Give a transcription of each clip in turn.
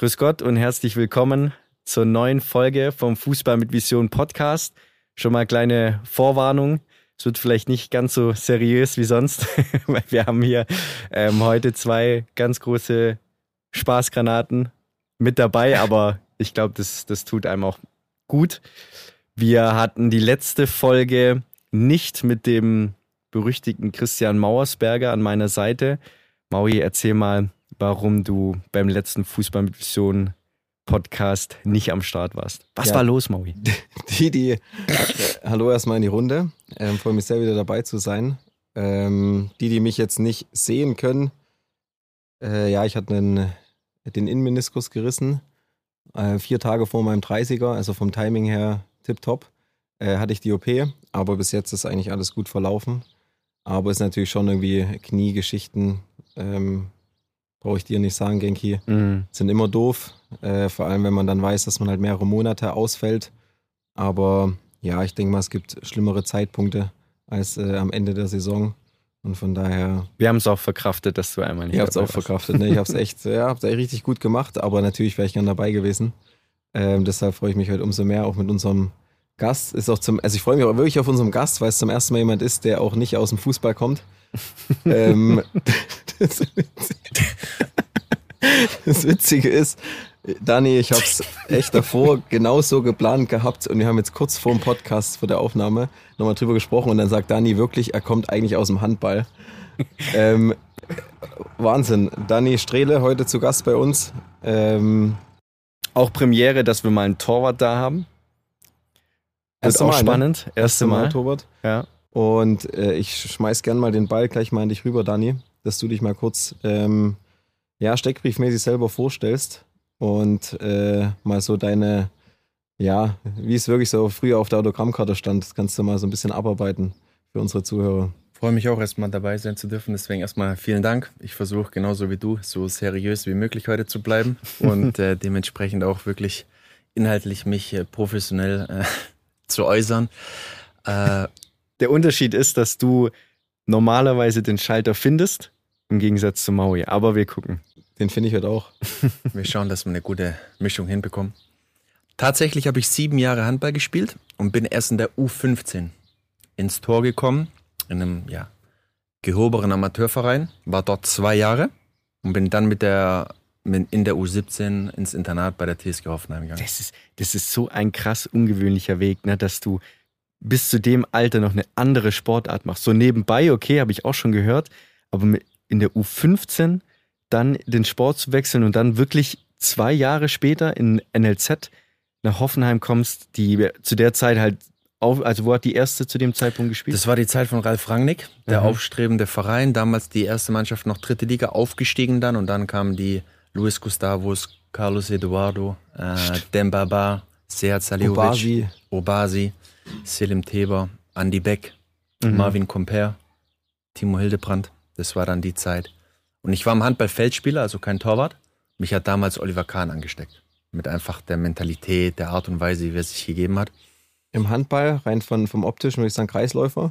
Grüß Gott und herzlich willkommen zur neuen Folge vom Fußball mit Vision Podcast. Schon mal kleine Vorwarnung. Es wird vielleicht nicht ganz so seriös wie sonst, weil wir haben hier heute zwei ganz große Spaßgranaten mit dabei, aber ich glaube, das tut einem auch gut. Wir hatten die letzte Folge nicht mit dem berüchtigten Christian Mauersberger an meiner Seite. Maui, erzähl mal, warum du beim letzten Fußball mit Vision Podcast nicht am Start warst. Was war los, Maui? Hallo erstmal in die Runde. Freue mich sehr, wieder dabei zu sein. Die mich jetzt nicht sehen können, ich hatte den Innenmeniskus gerissen. 4 Tage vor meinem 30er, also vom Timing her tipptopp, hatte ich die OP. Aber bis jetzt ist eigentlich alles gut verlaufen. Aber es ist natürlich schon irgendwie Kniegeschichten, brauche ich dir nicht sagen, Genki, sind immer doof. Vor allem, wenn man dann weiß, dass man halt mehrere Monate ausfällt. Aber ja, ich denke mal, es gibt schlimmere Zeitpunkte als am Ende der Saison. Und von daher... Wir haben es auch verkraftet, dass du einmal nicht dabei warst. Ich habe es auch verkraftet, ne? Ich habe es echt richtig gut gemacht, aber natürlich wäre ich gern dabei gewesen. Deshalb freue ich mich heute umso mehr, auch mit unserem Gast. Also ich freue mich auch wirklich auf unseren Gast, weil es zum ersten Mal jemand ist, der auch nicht aus dem Fußball kommt. Das Witzige ist, Dani, ich habe es echt davor genauso geplant gehabt und wir haben jetzt kurz vor dem Podcast, vor der Aufnahme, nochmal drüber gesprochen und dann sagt Dani wirklich, er kommt eigentlich aus dem Handball. Wahnsinn. Dani Strehle heute zu Gast bei uns. Auch Premiere, dass wir mal einen Torwart da haben. Das ist auch spannend. Ne? Erste Mal Torwart. Ja. Und ich schmeiß gern mal den Ball gleich mal an dich rüber, Dani, dass du dich mal kurz steckbriefmäßig selber vorstellst und mal so deine, wie es wirklich so früher auf der Autogrammkarte stand, das kannst du mal so ein bisschen abarbeiten für unsere Zuhörer. Freue mich auch erstmal dabei sein zu dürfen, deswegen erstmal vielen Dank. Ich versuche genauso wie du so seriös wie möglich heute zu bleiben und dementsprechend auch wirklich inhaltlich mich professionell zu äußern. Der Unterschied ist, dass du normalerweise den Schalter findest, im Gegensatz zu Maui. Aber wir gucken. Den finde ich heute auch. Wir schauen, dass wir eine gute Mischung hinbekommen. Tatsächlich habe ich 7 Jahre Handball gespielt und bin erst in der U15 ins Tor gekommen. In einem gehobenen Amateurverein. War dort 2 Jahre und bin dann in der U17 ins Internat bei der TSG Hoffenheim gegangen. Das ist so ein krass ungewöhnlicher Weg, ne, dass du bis zu dem Alter noch eine andere Sportart machst. So nebenbei, okay, habe ich auch schon gehört, aber in der U15 dann den Sport zu wechseln und dann wirklich 2 Jahre später in NLZ nach Hoffenheim kommst, die zu der Zeit halt wo hat die erste zu dem Zeitpunkt gespielt? Das war die Zeit von Ralf Rangnick, der aufstrebende Verein. Damals die erste Mannschaft noch 3. Liga, aufgestiegen dann und dann kamen die Luis Gustavus, Carlos Eduardo, Dembaba, Sead Saliovic, Obasi, Selim Teber, Andi Beck, Marvin Comper, Timo Hildebrand. Das war dann die Zeit. Und ich war im Handball Feldspieler, also kein Torwart. Mich hat damals Oliver Kahn angesteckt. Mit einfach der Mentalität, der Art und Weise, wie er sich gegeben hat. Im Handball, rein vom Optischen, würde ich sagen, Kreisläufer?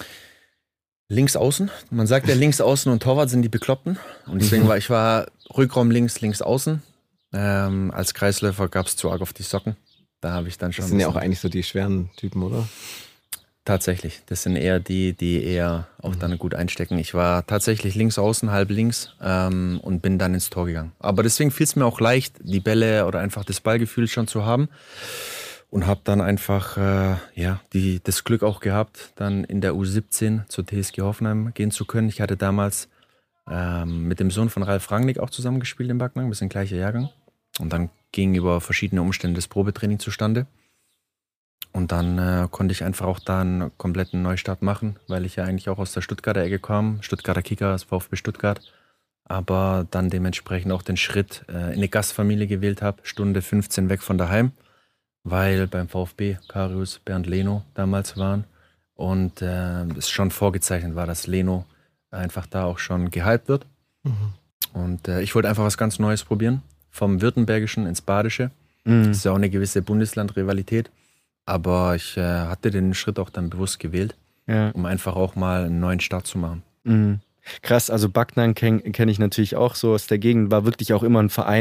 Links außen. Man sagt ja, links außen und Torwart sind die Bekloppten. Und deswegen war ich Rückraum links außen. Als Kreisläufer gab es zu arg auf die Socken. Da habe ich dann schon. Das sind ja auch eigentlich so die schweren Typen, oder? Tatsächlich. Das sind eher die eher auch dann gut einstecken. Ich war tatsächlich links außen, halb links und bin dann ins Tor gegangen. Aber deswegen fiel es mir auch leicht, die Bälle oder einfach das Ballgefühl schon zu haben. Und habe dann einfach das Glück auch gehabt, dann in der U17 zur TSG Hoffenheim gehen zu können. Ich hatte damals mit dem Sohn von Ralf Rangnick auch zusammengespielt in Backnang, wir sind gleicher Jahrgang. Und dann ging über verschiedene Umstände das Probetraining zustande. Und dann konnte ich einfach auch da einen kompletten Neustart machen, weil ich ja eigentlich auch aus der Stuttgarter Ecke kam, Stuttgarter Kicker, das VfB Stuttgart. Aber dann dementsprechend auch den Schritt in eine Gastfamilie gewählt habe, Stunde 15 weg von daheim. Weil beim VfB Karius, Bernd Leno damals waren und es schon vorgezeichnet war, dass Leno einfach da auch schon gehypt wird. Und ich wollte einfach was ganz Neues probieren, vom Württembergischen ins Badische. Das ist ja auch eine gewisse Bundesland-Rivalität, aber ich hatte den Schritt auch dann bewusst gewählt, um einfach auch mal einen neuen Start zu machen. Krass, also Backnang kenn ich natürlich auch so aus der Gegend, war wirklich auch immer ein Verein,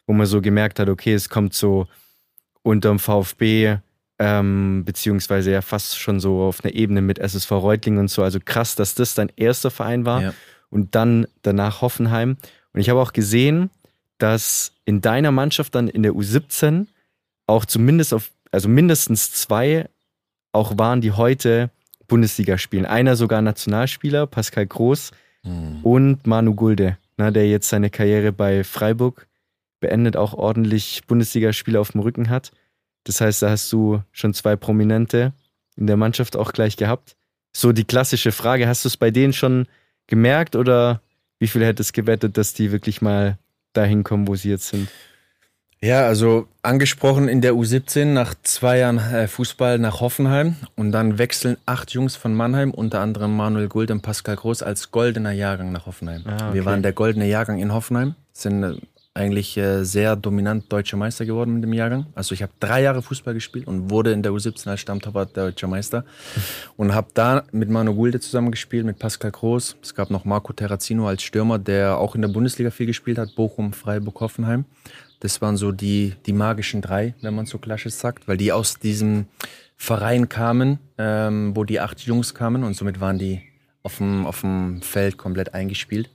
wo man so gemerkt hat, okay, es kommt so unterm VfB, beziehungsweise ja fast schon so auf einer Ebene mit SSV Reutlingen und so. Also krass, dass das dein erster Verein war. Ja. Und dann danach Hoffenheim. Und ich habe auch gesehen, dass in deiner Mannschaft dann in der U17 auch zumindest mindestens 2 auch waren, die heute Bundesliga spielen. Einer sogar Nationalspieler, Pascal Groß und Manu Gulde, der jetzt seine Karriere bei Freiburg beendet, auch ordentlich Bundesligaspieler auf dem Rücken hat. Das heißt, da hast du schon 2 Prominente in der Mannschaft auch gleich gehabt. So die klassische Frage, hast du es bei denen schon gemerkt oder wie viel hättest du gewettet, dass die wirklich mal dahin kommen, wo sie jetzt sind? Ja, also angesprochen in der U17 nach 2 Jahren Fußball nach Hoffenheim und dann wechseln 8 Jungs von Mannheim, unter anderem Manuel Gulde und Pascal Groß als goldener Jahrgang nach Hoffenheim. Okay. Wir waren der goldene Jahrgang in Hoffenheim, sind eigentlich sehr dominant deutscher Meister geworden mit dem Jahrgang. Also ich habe 3 Jahre Fußball gespielt und wurde in der U17 als Stammtorwart deutscher Meister und habe da mit Manu Gulde zusammen gespielt, mit Pascal Groß. Es gab noch Marco Terrazino als Stürmer, der auch in der Bundesliga viel gespielt hat, Bochum, Freiburg, Hoffenheim. Das waren so die magischen 3, wenn man so klassisch sagt, weil die aus diesem Verein kamen, wo die 8 Jungs kamen und somit waren die auf dem Feld komplett eingespielt.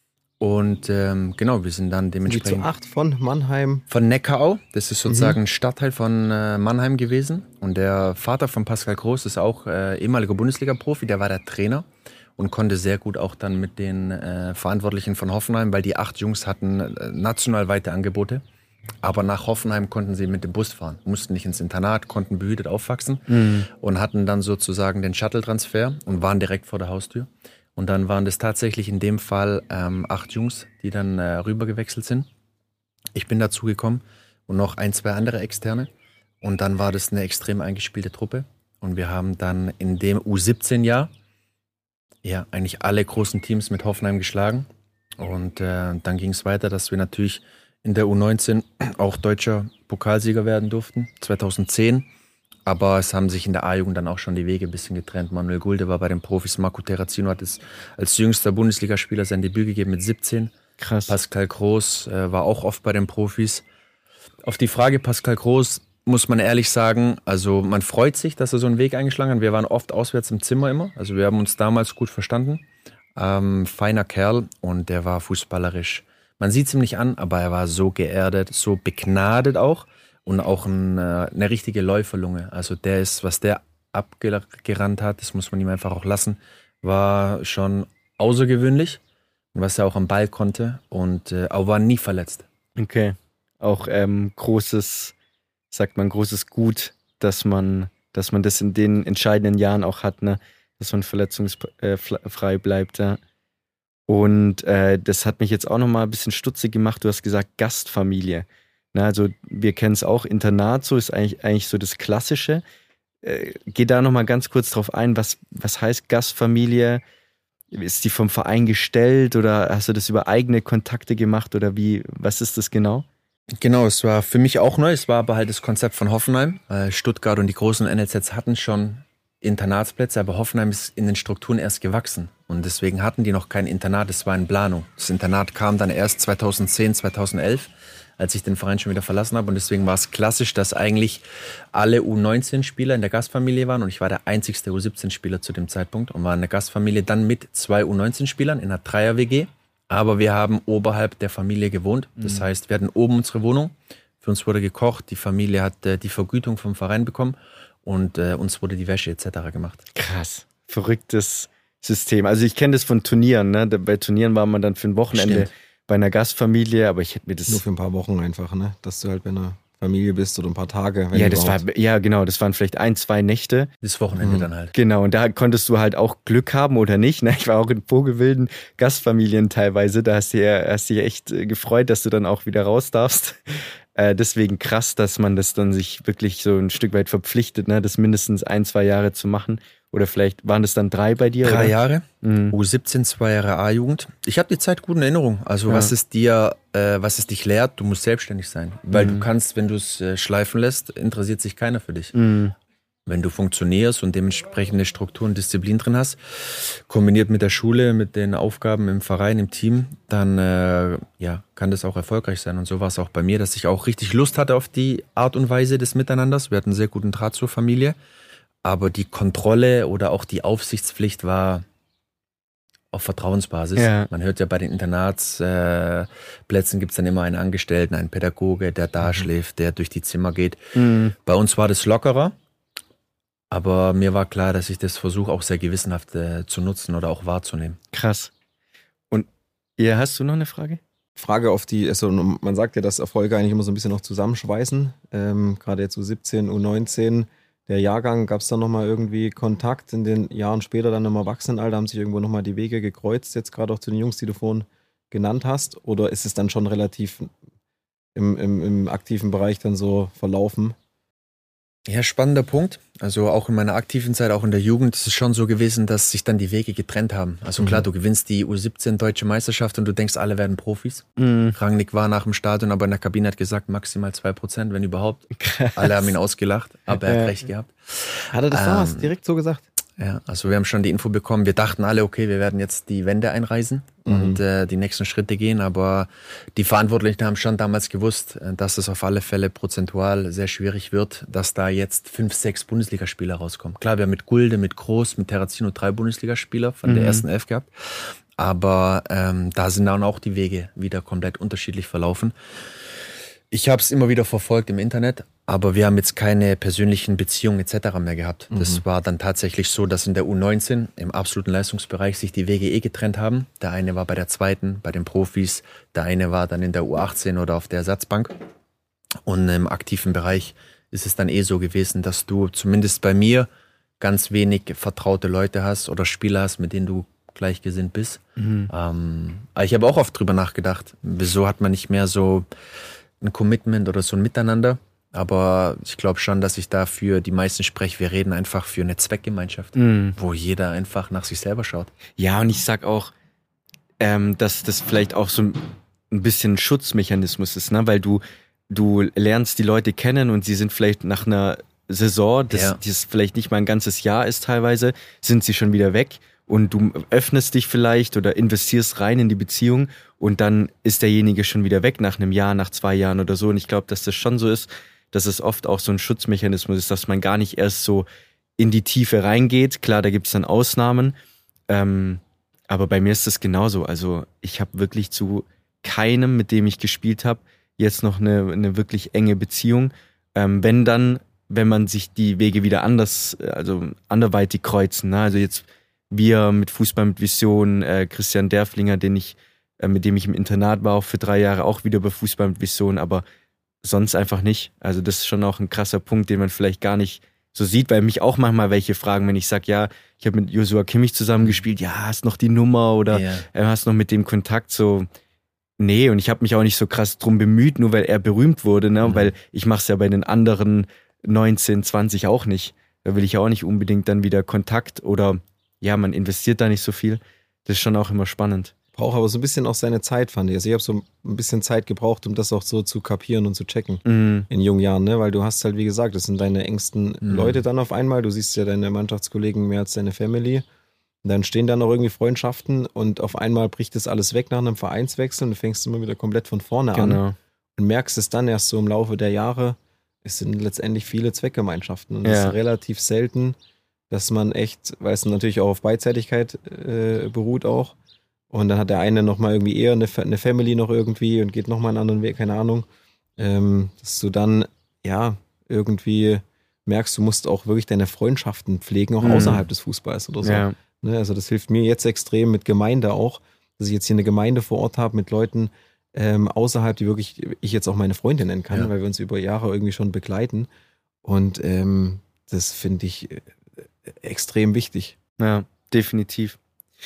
Und genau, wir sind dann dementsprechend... Die zu 8 von Mannheim? Von Neckarau, das ist sozusagen ein Stadtteil von Mannheim gewesen. Und der Vater von Pascal Groß ist auch ehemaliger Bundesliga-Profi, der war der Trainer und konnte sehr gut auch dann mit den Verantwortlichen von Hoffenheim, weil die 8 Jungs hatten national weite Angebote. Aber nach Hoffenheim konnten sie mit dem Bus fahren, mussten nicht ins Internat, konnten behütet aufwachsen und hatten dann sozusagen den Shuttle-Transfer und waren direkt vor der Haustür. Und dann waren das tatsächlich in dem Fall 8 Jungs, die dann rübergewechselt sind. Ich bin dazu gekommen und noch 1, 2 andere Externe. Und dann war das eine extrem eingespielte Truppe. Und wir haben dann in dem U17-Jahr eigentlich alle großen Teams mit Hoffenheim geschlagen. Und dann ging es weiter, dass wir natürlich in der U19 auch deutscher Pokalsieger werden durften, 2010. Aber es haben sich in der A-Jugend dann auch schon die Wege ein bisschen getrennt. Manuel Gulde war bei den Profis, Marco Terrazino hat es als jüngster Bundesligaspieler sein Debüt gegeben mit 17. Krass. Pascal Groß war auch oft bei den Profis. Auf die Frage Pascal Groß muss man ehrlich sagen, also man freut sich, dass er so einen Weg eingeschlagen hat. Wir waren oft auswärts im Zimmer immer, also wir haben uns damals gut verstanden. Feiner Kerl und der war fußballerisch. Man sieht es ihm nicht an, aber er war so geerdet, so begnadet auch. Und auch eine richtige Läuferlunge. Also der ist, was der abgerannt hat, das muss man ihm einfach auch lassen, war schon außergewöhnlich. Und was er auch am Ball konnte. Und aber war nie verletzt. Okay. Auch großes Gut, dass man das in den entscheidenden Jahren auch hat, ne? Dass man verletzungsfrei bleibt. Ja. Und das hat mich jetzt auch nochmal ein bisschen stutzig gemacht. Du hast gesagt, Gastfamilie. Na, also wir kennen es auch, Internat, so ist eigentlich so das Klassische. Geh da nochmal ganz kurz drauf ein, was heißt Gastfamilie? Ist die vom Verein gestellt oder hast du das über eigene Kontakte gemacht oder was ist das genau? Genau, es war für mich auch neu, es war aber halt das Konzept von Hoffenheim. Stuttgart und die großen NLZs hatten schon Internatsplätze, aber Hoffenheim ist in den Strukturen erst gewachsen und deswegen hatten die noch kein Internat, es war in Planung. Das Internat kam dann erst 2010, 2011, als ich den Verein schon wieder verlassen habe und deswegen war es klassisch, dass eigentlich alle U19-Spieler in der Gastfamilie waren und ich war der einzigste U17-Spieler zu dem Zeitpunkt und war in der Gastfamilie dann mit 2 U19-Spielern in einer Dreier-WG, aber wir haben oberhalb der Familie gewohnt, das heißt, wir hatten oben unsere Wohnung, für uns wurde gekocht, die Familie hat die Vergütung vom Verein bekommen und uns wurde die Wäsche etc. gemacht. Krass, verrücktes System. Also ich kenne das von Turnieren, ne? Bei Turnieren war man dann für ein Wochenende bei einer Gastfamilie, aber ich hätte mir das... Nur für ein paar Wochen einfach, ne? Dass du halt bei einer Familie bist oder ein paar Tage. Ja, das waren vielleicht 1, 2 Nächte. Das Wochenende dann halt. Genau, und da konntest du halt auch Glück haben oder nicht. Ne? Ich war auch in vogelwilden Gastfamilien teilweise, da hast du dich echt gefreut, dass du dann auch wieder raus darfst. Deswegen krass, dass man das dann sich wirklich so ein Stück weit verpflichtet, ne? Das mindestens 1, 2 Jahre zu machen. Oder vielleicht waren das dann 3 bei dir? 3 oder? Jahre, U17, 2 Jahre A-Jugend. Ich habe die Zeit gut in Erinnerung. Also was es dich lehrt, du musst selbstständig sein. Weil du kannst, wenn du es schleifen lässt, interessiert sich keiner für dich. wenn du funktionierst und dementsprechende Struktur und Disziplin drin hast, kombiniert mit der Schule, mit den Aufgaben im Verein, im Team, dann kann das auch erfolgreich sein. Und so war es auch bei mir, dass ich auch richtig Lust hatte auf die Art und Weise des Miteinanders. Wir hatten einen sehr guten Draht zur Familie, aber die Kontrolle oder auch die Aufsichtspflicht war auf Vertrauensbasis. Ja. Man hört ja bei den Internatsplätzen gibt es dann immer einen Angestellten, einen Pädagoge, der da schläft, der durch die Zimmer geht. Mhm. Bei uns war das lockerer, aber mir war klar, dass ich das versuche, auch sehr gewissenhaft zu nutzen oder auch wahrzunehmen. Krass. Und hast du noch eine Frage? Frage auf die, also man sagt ja, dass Erfolge eigentlich immer so ein bisschen noch zusammenschweißen. Gerade jetzt U17, U19, der Jahrgang, gab es da nochmal irgendwie Kontakt in den Jahren später, dann im Erwachsenenalter, haben sich irgendwo nochmal die Wege gekreuzt, jetzt gerade auch zu den Jungs, die du vorhin genannt hast? Oder ist es dann schon relativ im aktiven Bereich dann so verlaufen? Ja, spannender Punkt. Also auch in meiner aktiven Zeit, auch in der Jugend, ist es schon so gewesen, dass sich dann die Wege getrennt haben. Also klar, du gewinnst die U17 Deutsche Meisterschaft und du denkst, alle werden Profis. Rangnick war nach dem Stadion, aber in der Kabine hat gesagt, maximal 2%, wenn überhaupt. Krass. Alle haben ihn ausgelacht, aber er hat recht gehabt. Hat er das damals direkt so gesagt? Ja, also wir haben schon die Info bekommen. Wir dachten alle, okay, wir werden jetzt die Wende einreisen und die nächsten Schritte gehen. Aber die Verantwortlichen haben schon damals gewusst, dass es auf alle Fälle prozentual sehr schwierig wird, dass da jetzt 5, 6 Bundesligaspieler rauskommen. Klar, wir haben mit Gulde, mit Groß, mit Terrazino 3 Bundesligaspieler von der ersten 11 gehabt. Aber da sind dann auch die Wege wieder komplett unterschiedlich verlaufen. Ich habe es immer wieder verfolgt im Internet, aber wir haben jetzt keine persönlichen Beziehungen etc. mehr gehabt. Das war dann tatsächlich so, dass in der U19 im absoluten Leistungsbereich sich die Wege getrennt haben. Der eine war bei der zweiten, bei den Profis, der eine war dann in der U18 oder auf der Ersatzbank. Und im aktiven Bereich ist es dann so gewesen, dass du zumindest bei mir ganz wenig vertraute Leute hast oder Spieler hast, mit denen du gleichgesinnt bist. Aber ich habe auch oft drüber nachgedacht, wieso hat man nicht mehr so ein Commitment oder so ein Miteinander. Aber ich glaube schon, dass ich da für die meisten spreche. Wir reden einfach für eine Zweckgemeinschaft, wo jeder einfach nach sich selber schaut. Ja, und ich sag auch, dass das vielleicht auch so ein bisschen ein Schutzmechanismus ist, ne? Weil du lernst die Leute kennen und sie sind vielleicht nach einer Saison, die vielleicht nicht mal ein ganzes Jahr ist teilweise, sind sie schon wieder weg. Und du öffnest dich vielleicht oder investierst rein in die Beziehung und dann ist derjenige schon wieder weg nach einem Jahr, nach 2 Jahren oder so. Und ich glaube, dass das schon so ist, dass es oft auch so ein Schutzmechanismus ist, dass man gar nicht erst so in die Tiefe reingeht. Klar, da gibt's dann Ausnahmen, aber bei mir ist das genauso. Also ich habe wirklich zu keinem, mit dem ich gespielt habe, jetzt noch eine wirklich enge Beziehung. Wenn man sich die Wege wieder anderweitig kreuzen. Ne? Also jetzt wir mit Fußball mit Vision, Christian Derflinger, mit dem ich im Internat war, auch für 3 Jahre, auch wieder bei Fußball mit Vision, aber sonst einfach nicht. Also das ist schon auch ein krasser Punkt, den man vielleicht gar nicht so sieht, weil mich auch manchmal welche fragen, wenn ich sage, ja, ich habe mit Joshua Kimmich zusammengespielt, ja, hast noch die Nummer oder hast noch mit dem Kontakt, so, nee, und ich habe mich auch nicht so krass drum bemüht, nur weil er berühmt wurde, ne, weil ich mache es ja bei den anderen 19, 20 auch nicht. Da will ich ja auch nicht unbedingt dann wieder Kontakt oder ja, man investiert da nicht so viel. Das ist schon auch immer spannend. Braucht aber so ein bisschen auch seine Zeit, fand ich. Also ich habe so ein bisschen Zeit gebraucht, um das auch so zu kapieren und zu checken in jungen Jahren, ne? Weil du hast halt, wie gesagt, das sind deine engsten Leute dann auf einmal. Du siehst ja deine Mannschaftskollegen mehr als deine Family. Und dann stehen dann auch irgendwie Freundschaften und auf einmal bricht das alles weg nach einem Vereinswechsel und du fängst immer wieder komplett von vorne an und merkst es dann erst so im Laufe der Jahre, es sind letztendlich viele Zweckgemeinschaften und es ist relativ selten, dass man echt, weil es natürlich auch auf Beidseitigkeit beruht auch. Und dann hat der eine nochmal irgendwie eher eine Family noch irgendwie und geht nochmal einen anderen Weg, keine Ahnung. Dass du dann, ja, irgendwie merkst, du musst auch wirklich deine Freundschaften pflegen, auch außerhalb des Fußballs oder so. Ja. Ne, also das hilft mir jetzt extrem mit Gemeinde auch, dass ich jetzt hier eine Gemeinde vor Ort habe mit Leuten außerhalb, die wirklich ich jetzt auch meine Freundin nennen kann, weil wir uns über Jahre irgendwie schon begleiten. Und das finde ich extrem wichtig. Ja, definitiv.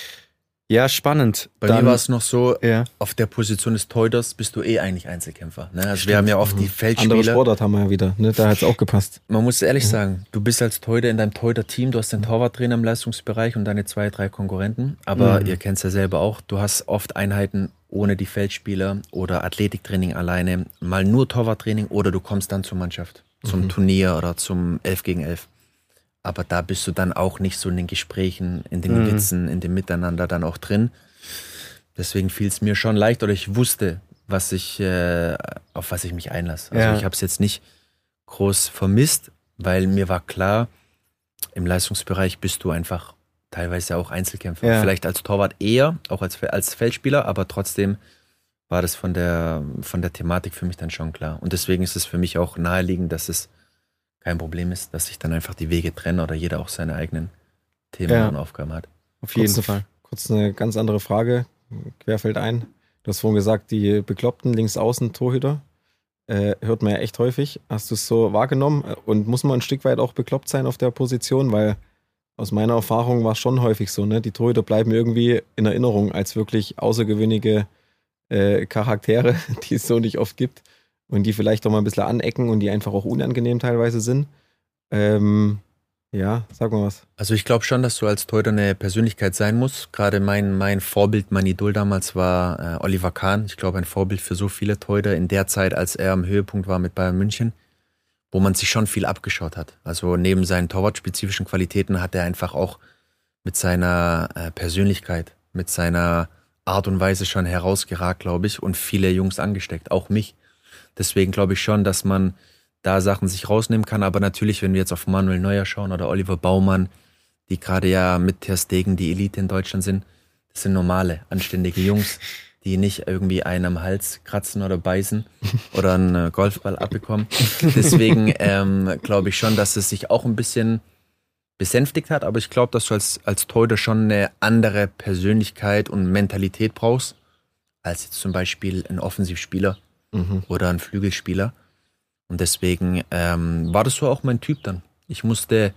Ja, spannend. Bei mir war es noch so, auf der Position des Torhüters bist du eigentlich Einzelkämpfer. Ne? Also wir haben ja oft die Feldspieler. Andere Sportart haben wir ja wieder, ne? Da hat es auch gepasst. Man muss ehrlich sagen, du bist als Torhüter in deinem Torhüter-Team, du hast den Torwarttrainer im Leistungsbereich und deine 2, 3 Konkurrenten. Aber ihr kennt es ja selber auch, du hast oft Einheiten ohne die Feldspieler oder Athletiktraining alleine, mal nur Torwarttraining oder du kommst dann zur Mannschaft, zum Turnier oder zum 11 gegen 11. Aber da bist du dann auch nicht so in den Gesprächen, in den Witzen, in dem Miteinander dann auch drin. Deswegen fiel es mir schon leicht oder ich wusste, auf was ich mich einlasse. Also ich habe es jetzt nicht groß vermisst, weil mir war klar, im Leistungsbereich bist du einfach teilweise auch Einzelkämpfer. Ja. Vielleicht als Torwart eher, auch als Feldspieler, aber trotzdem war das von der Thematik für mich dann schon klar. Und deswegen ist es für mich auch naheliegend, dass es kein Problem ist, dass sich dann einfach die Wege trennen oder jeder auch seine eigenen Themen und Aufgaben hat. Auf jeden Fall. Kurz eine ganz andere Frage, querfällt ein. Du hast vorhin gesagt, die bekloppten Linksaußen-Torhüter hört man ja echt häufig. Hast du es so wahrgenommen? Und muss man ein Stück weit auch bekloppt sein auf der Position? Weil aus meiner Erfahrung war es schon häufig so, ne? Die Torhüter bleiben irgendwie in Erinnerung als wirklich außergewöhnliche Charaktere, die es so nicht oft gibt und die vielleicht auch mal ein bisschen anecken und die einfach auch unangenehm teilweise sind. Ja, sag mal was. Also ich glaube schon, dass du als Torhüter eine Persönlichkeit sein musst. Gerade mein Vorbild, mein Idol damals war Oliver Kahn. Ich glaube, ein Vorbild für so viele Torhüter in der Zeit, als er am Höhepunkt war mit Bayern München, wo man sich schon viel abgeschaut hat. Also neben seinen torwartspezifischen Qualitäten hat er einfach auch mit seiner Persönlichkeit, mit seiner Art und Weise schon herausgeragt, glaube ich, und viele Jungs angesteckt, auch mich. Deswegen glaube ich schon, dass man da Sachen sich rausnehmen kann, aber natürlich, wenn wir jetzt auf Manuel Neuer schauen oder Oliver Baumann, die gerade ja mit Ter Stegen die Elite in Deutschland sind, das sind normale, anständige Jungs, die nicht irgendwie einen am Hals kratzen oder beißen oder einen Golfball abbekommen. Deswegen glaube ich schon, dass es sich auch ein bisschen besänftigt hat, aber ich glaube, dass du als Torhüter schon eine andere Persönlichkeit und Mentalität brauchst, als jetzt zum Beispiel ein Offensivspieler oder ein Flügelspieler. Und deswegen war das so auch mein Typ dann. Ich musste,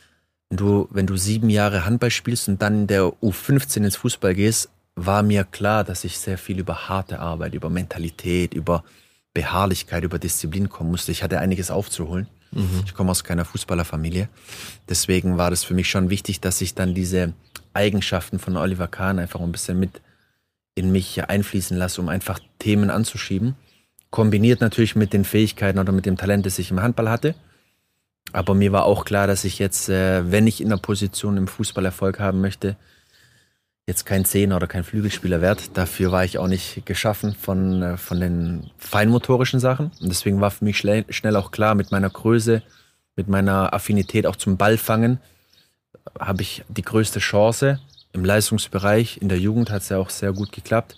wenn du 7 Jahre Handball spielst und dann in der U15 ins Fußball gehst, war mir klar, dass ich sehr viel über harte Arbeit, über Mentalität, über Beharrlichkeit, über Disziplin kommen musste. Ich hatte einiges aufzuholen. Ich komme aus keiner Fußballerfamilie. Deswegen war das für mich schon wichtig, dass ich dann diese Eigenschaften von Oliver Kahn einfach ein bisschen mit in mich einfließen lasse, um einfach Themen anzuschieben. Kombiniert natürlich mit den Fähigkeiten oder mit dem Talent, das ich im Handball hatte. Aber mir war auch klar, dass ich jetzt, wenn ich in der Position im Fußball Erfolg haben möchte, jetzt kein Zehner oder kein Flügelspieler werde. Dafür war ich auch nicht geschaffen von den feinmotorischen Sachen. Und deswegen war für mich schnell auch klar, mit meiner Größe, mit meiner Affinität auch zum Ballfangen, habe ich die größte Chance im Leistungsbereich. In der Jugend hat es ja auch sehr gut geklappt,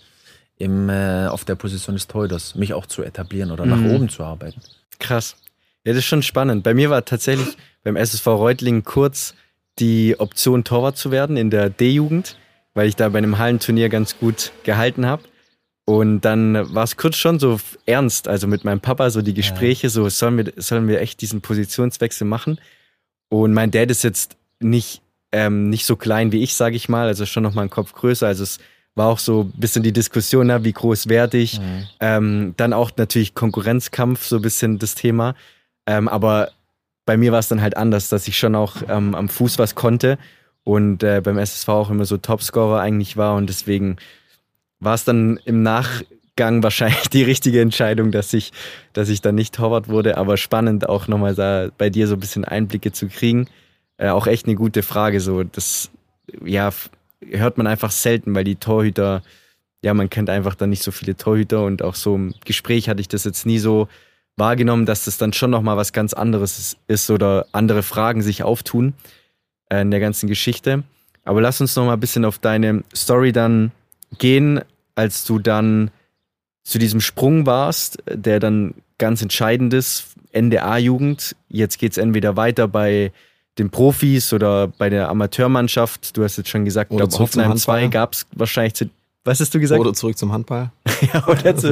auf der Position des Torhüters mich auch zu etablieren oder nach oben zu arbeiten. Krass. Ja, das ist schon spannend. Bei mir war tatsächlich beim SSV Reutlingen kurz die Option, Torwart zu werden in der D-Jugend, weil ich da bei einem Hallenturnier ganz gut gehalten habe. Und dann war es kurz schon so ernst, also mit meinem Papa, so die Gespräche, so sollen wir echt diesen Positionswechsel machen? Und mein Dad ist jetzt nicht so klein wie ich, sage ich mal, also schon noch mal einen Kopf größer, also es war auch so ein bisschen die Diskussion, wie groß werde ich. Dann auch natürlich Konkurrenzkampf, so ein bisschen das Thema. Aber bei mir war es dann halt anders, dass ich schon auch am Fuß was konnte und beim SSV auch immer so Topscorer eigentlich war. Und deswegen war es dann im Nachgang wahrscheinlich die richtige Entscheidung, dass ich dann nicht Torwart wurde. Aber spannend auch nochmal da bei dir so ein bisschen Einblicke zu kriegen. Auch echt eine gute Frage. So, das, ja, hört man einfach selten, weil die Torhüter, ja, man kennt einfach dann nicht so viele Torhüter und auch so im Gespräch hatte ich das jetzt nie so wahrgenommen, dass das dann schon nochmal was ganz anderes ist oder andere Fragen sich auftun in der ganzen Geschichte. Aber lass uns nochmal ein bisschen auf deine Story dann gehen, als du dann zu diesem Sprung warst, der dann ganz entscheidend ist, Ende A-Jugend. Jetzt geht's entweder weiter bei den Profis oder bei der Amateurmannschaft. Du hast jetzt schon gesagt, ich glaube, Hoffenheim 2 gab es wahrscheinlich. Was hast du gesagt? Oder zurück zum Handball. Ja,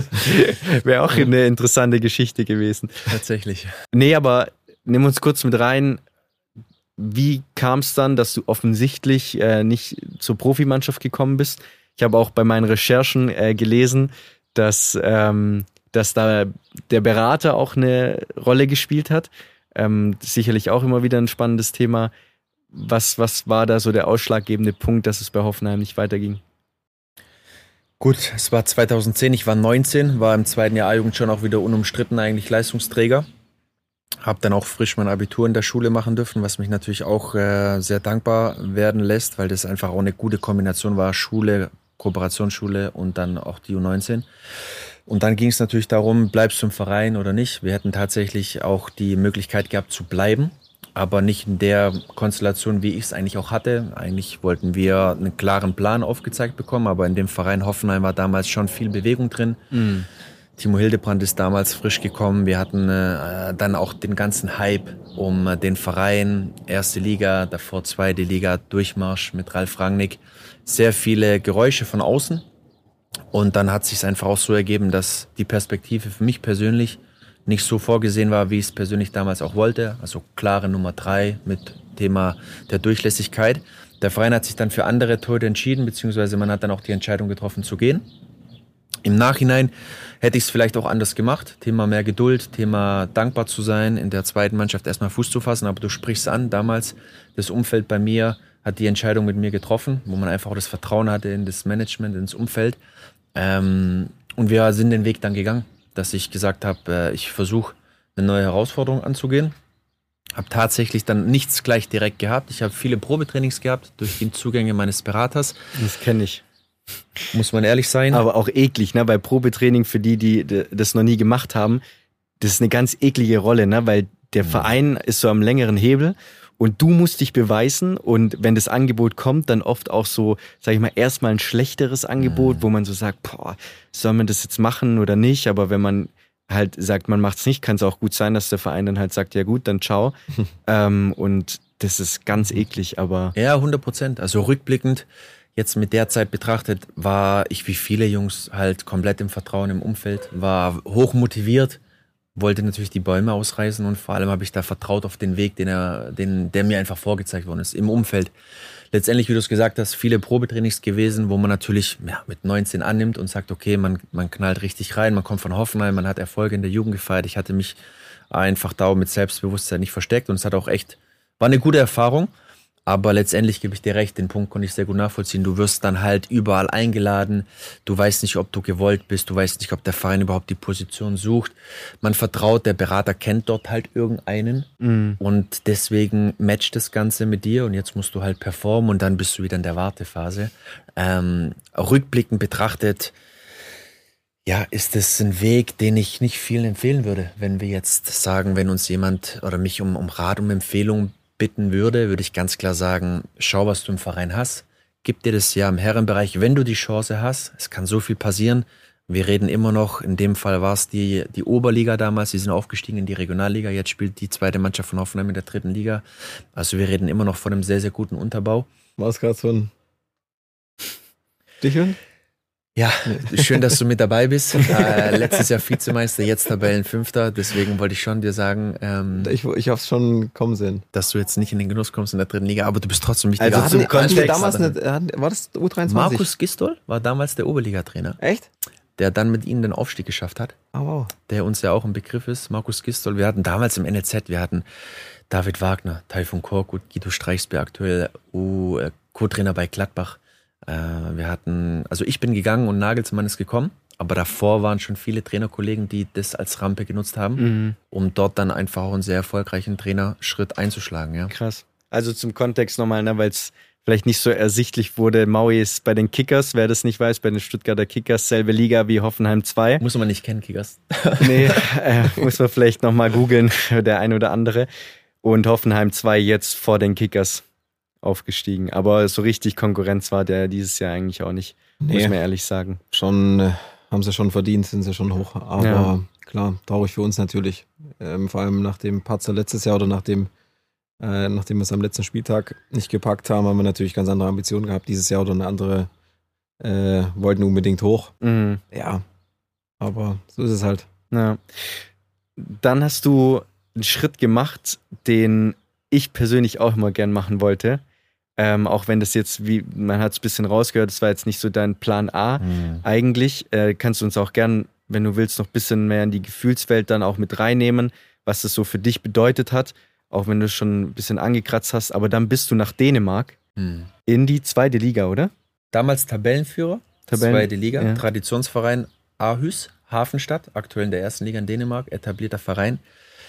wäre auch eine interessante Geschichte gewesen. Tatsächlich. Nee, aber nimm uns kurz mit rein. Wie kam es dann, dass du offensichtlich nicht zur Profimannschaft gekommen bist? Ich habe auch bei meinen Recherchen gelesen, dass da der Berater auch eine Rolle gespielt hat. Sicherlich auch immer wieder ein spannendes Thema. Was war da so der ausschlaggebende Punkt, dass es bei Hoffenheim nicht weiterging? Gut, es war 2010, ich war 19, war im zweiten Jahr A-Jugend schon auch wieder unumstritten eigentlich Leistungsträger. Habe dann auch frisch mein Abitur in der Schule machen dürfen, was mich natürlich auch sehr dankbar werden lässt, weil das einfach auch eine gute Kombination war, Schule, Kooperationsschule und dann auch die U19. Und dann ging es natürlich darum, bleibst du im Verein oder nicht. Wir hätten tatsächlich auch die Möglichkeit gehabt zu bleiben, aber nicht in der Konstellation, wie ich es eigentlich auch hatte. Eigentlich wollten wir einen klaren Plan aufgezeigt bekommen, aber in dem Verein Hoffenheim war damals schon viel Bewegung drin. Mhm. Timo Hildebrand ist damals frisch gekommen. Wir hatten dann auch den ganzen Hype um den Verein, erste Liga, davor zweite Liga, Durchmarsch mit Ralf Rangnick. Sehr viele Geräusche von außen. Und dann hat sich einfach auch so ergeben, dass die Perspektive für mich persönlich nicht so vorgesehen war, wie ich es persönlich damals auch wollte. Also klare Nummer 3 mit Thema der Durchlässigkeit. Der Verein hat sich dann für andere Torhüter entschieden, beziehungsweise man hat dann auch die Entscheidung getroffen zu gehen. Im Nachhinein hätte ich es vielleicht auch anders gemacht. Thema mehr Geduld, Thema dankbar zu sein, in der zweiten Mannschaft erstmal Fuß zu fassen. Aber du sprichst an, damals das Umfeld bei mir hat die Entscheidung mit mir getroffen, wo man einfach auch das Vertrauen hatte in das Management, ins Umfeld. Und wir sind den Weg dann gegangen, dass ich gesagt habe, ich versuche eine neue Herausforderung anzugehen. Habe tatsächlich dann nichts gleich direkt gehabt. Ich habe viele Probetrainings gehabt durch die Zugänge meines Beraters. Das kenne ich. Muss man ehrlich sein. Aber auch eklig, ne? Bei Probetraining für die das noch nie gemacht haben, das ist eine ganz eklige Rolle, ne? Weil der Verein ist so am längeren Hebel und du musst dich beweisen und wenn das Angebot kommt, dann oft auch so, sag ich mal, erstmal ein schlechteres Angebot, wo man so sagt, boah, soll man das jetzt machen oder nicht? Aber wenn man halt sagt, man macht's nicht, kann es auch gut sein, dass der Verein dann halt sagt, ja gut, dann ciao. Und das ist ganz eklig, aber... Ja, 100%. Also rückblickend, jetzt mit der Zeit betrachtet, war ich wie viele Jungs halt komplett im Vertrauen im Umfeld, war hoch motiviert, wollte natürlich die Bäume ausreißen und vor allem habe ich da vertraut auf den Weg, der mir einfach vorgezeigt worden ist, im Umfeld. Letztendlich, wie du es gesagt hast, viele Probetrainings gewesen, wo man natürlich mit 19 annimmt und sagt, okay, man knallt richtig rein, man kommt von Hoffenheim, man hat Erfolge in der Jugend gefeiert. Ich hatte mich einfach da mit Selbstbewusstsein nicht versteckt und es hat auch war eine gute Erfahrung. Aber letztendlich gebe ich dir recht, den Punkt konnte ich sehr gut nachvollziehen. Du wirst dann halt überall eingeladen. Du weißt nicht, ob du gewollt bist. Du weißt nicht, ob der Verein überhaupt die Position sucht. Man vertraut, der Berater kennt dort halt irgendeinen. Und deswegen matcht das Ganze mit dir. Und jetzt musst du halt performen und dann bist du wieder in der Wartephase. Rückblickend betrachtet, ja, ist das ein Weg, den ich nicht vielen empfehlen würde. Wenn wir jetzt sagen, wenn uns jemand oder mich um Rat, um Empfehlung bitten würde ich ganz klar sagen, schau, was du im Verein hast. Gib dir das ja im Herrenbereich, wenn du die Chance hast. Es kann so viel passieren. Wir reden immer noch, in dem Fall war es die Oberliga damals, die sind aufgestiegen in die Regionalliga. Jetzt spielt die zweite Mannschaft von Hoffenheim in der 3. Liga. Also wir reden immer noch von einem sehr, sehr guten Unterbau. War es gerade so ein Sticheln? Ja, schön, dass du mit dabei bist. Letztes Jahr Vizemeister, jetzt Tabellenfünfter. Deswegen wollte ich schon dir sagen, ich habe es schon kommen sehen, dass du jetzt nicht in den Genuss kommst in der 3. Liga, aber du bist trotzdem wichtiger. Also zum Kontext, damals war das U23? Markus Gistol war damals der Oberliga-Trainer. Echt? Der dann mit ihnen den Aufstieg geschafft hat. Oh, wow. Der uns ja auch ein Begriff ist, Markus Gistol. Wir hatten damals im NLZ, wir hatten David Wagner, Taifun Korkut, Guido Streichsberg, aktuell Co-Trainer bei Gladbach. Wir hatten, also ich bin gegangen und Nagelsmann ist gekommen, aber davor waren schon viele Trainerkollegen, die das als Rampe genutzt haben, um dort dann einfach auch einen sehr erfolgreichen Trainerschritt einzuschlagen. Ja. Krass. Also zum Kontext nochmal, ne, weil es vielleicht nicht so ersichtlich wurde, Maui ist bei den Kickers, wer das nicht weiß, bei den Stuttgarter Kickers, selbe Liga wie Hoffenheim 2. Muss man nicht kennen, Kickers. Nee, muss man vielleicht nochmal googeln, der ein oder andere. Und Hoffenheim 2 jetzt vor den Kickers aufgestiegen. Aber so richtig Konkurrenz war der dieses Jahr eigentlich auch nicht, muss man ehrlich sagen. Schon haben sie schon verdient, sind sie schon hoch. Aber klar, traurig für uns natürlich. Vor allem nach dem Patzer letztes Jahr oder nachdem wir es am letzten Spieltag nicht gepackt haben, haben wir natürlich ganz andere Ambitionen gehabt. Dieses Jahr oder eine andere wollten unbedingt hoch. Ja, aber so ist es halt. Ja. Dann hast du einen Schritt gemacht, den ich persönlich auch immer gern machen wollte. Auch wenn das jetzt, wie man hat es ein bisschen rausgehört, das war jetzt nicht so dein Plan A. Eigentlich kannst du uns auch gern, wenn du willst, noch ein bisschen mehr in die Gefühlswelt dann auch mit reinnehmen, was das so für dich bedeutet hat, auch wenn du schon ein bisschen angekratzt hast. Aber dann bist du nach Dänemark in die 2. Liga, oder? Damals Tabellenführer, 2. Liga, Traditionsverein Aarhus, Hafenstadt, aktuell in der 1. Liga in Dänemark, etablierter Verein.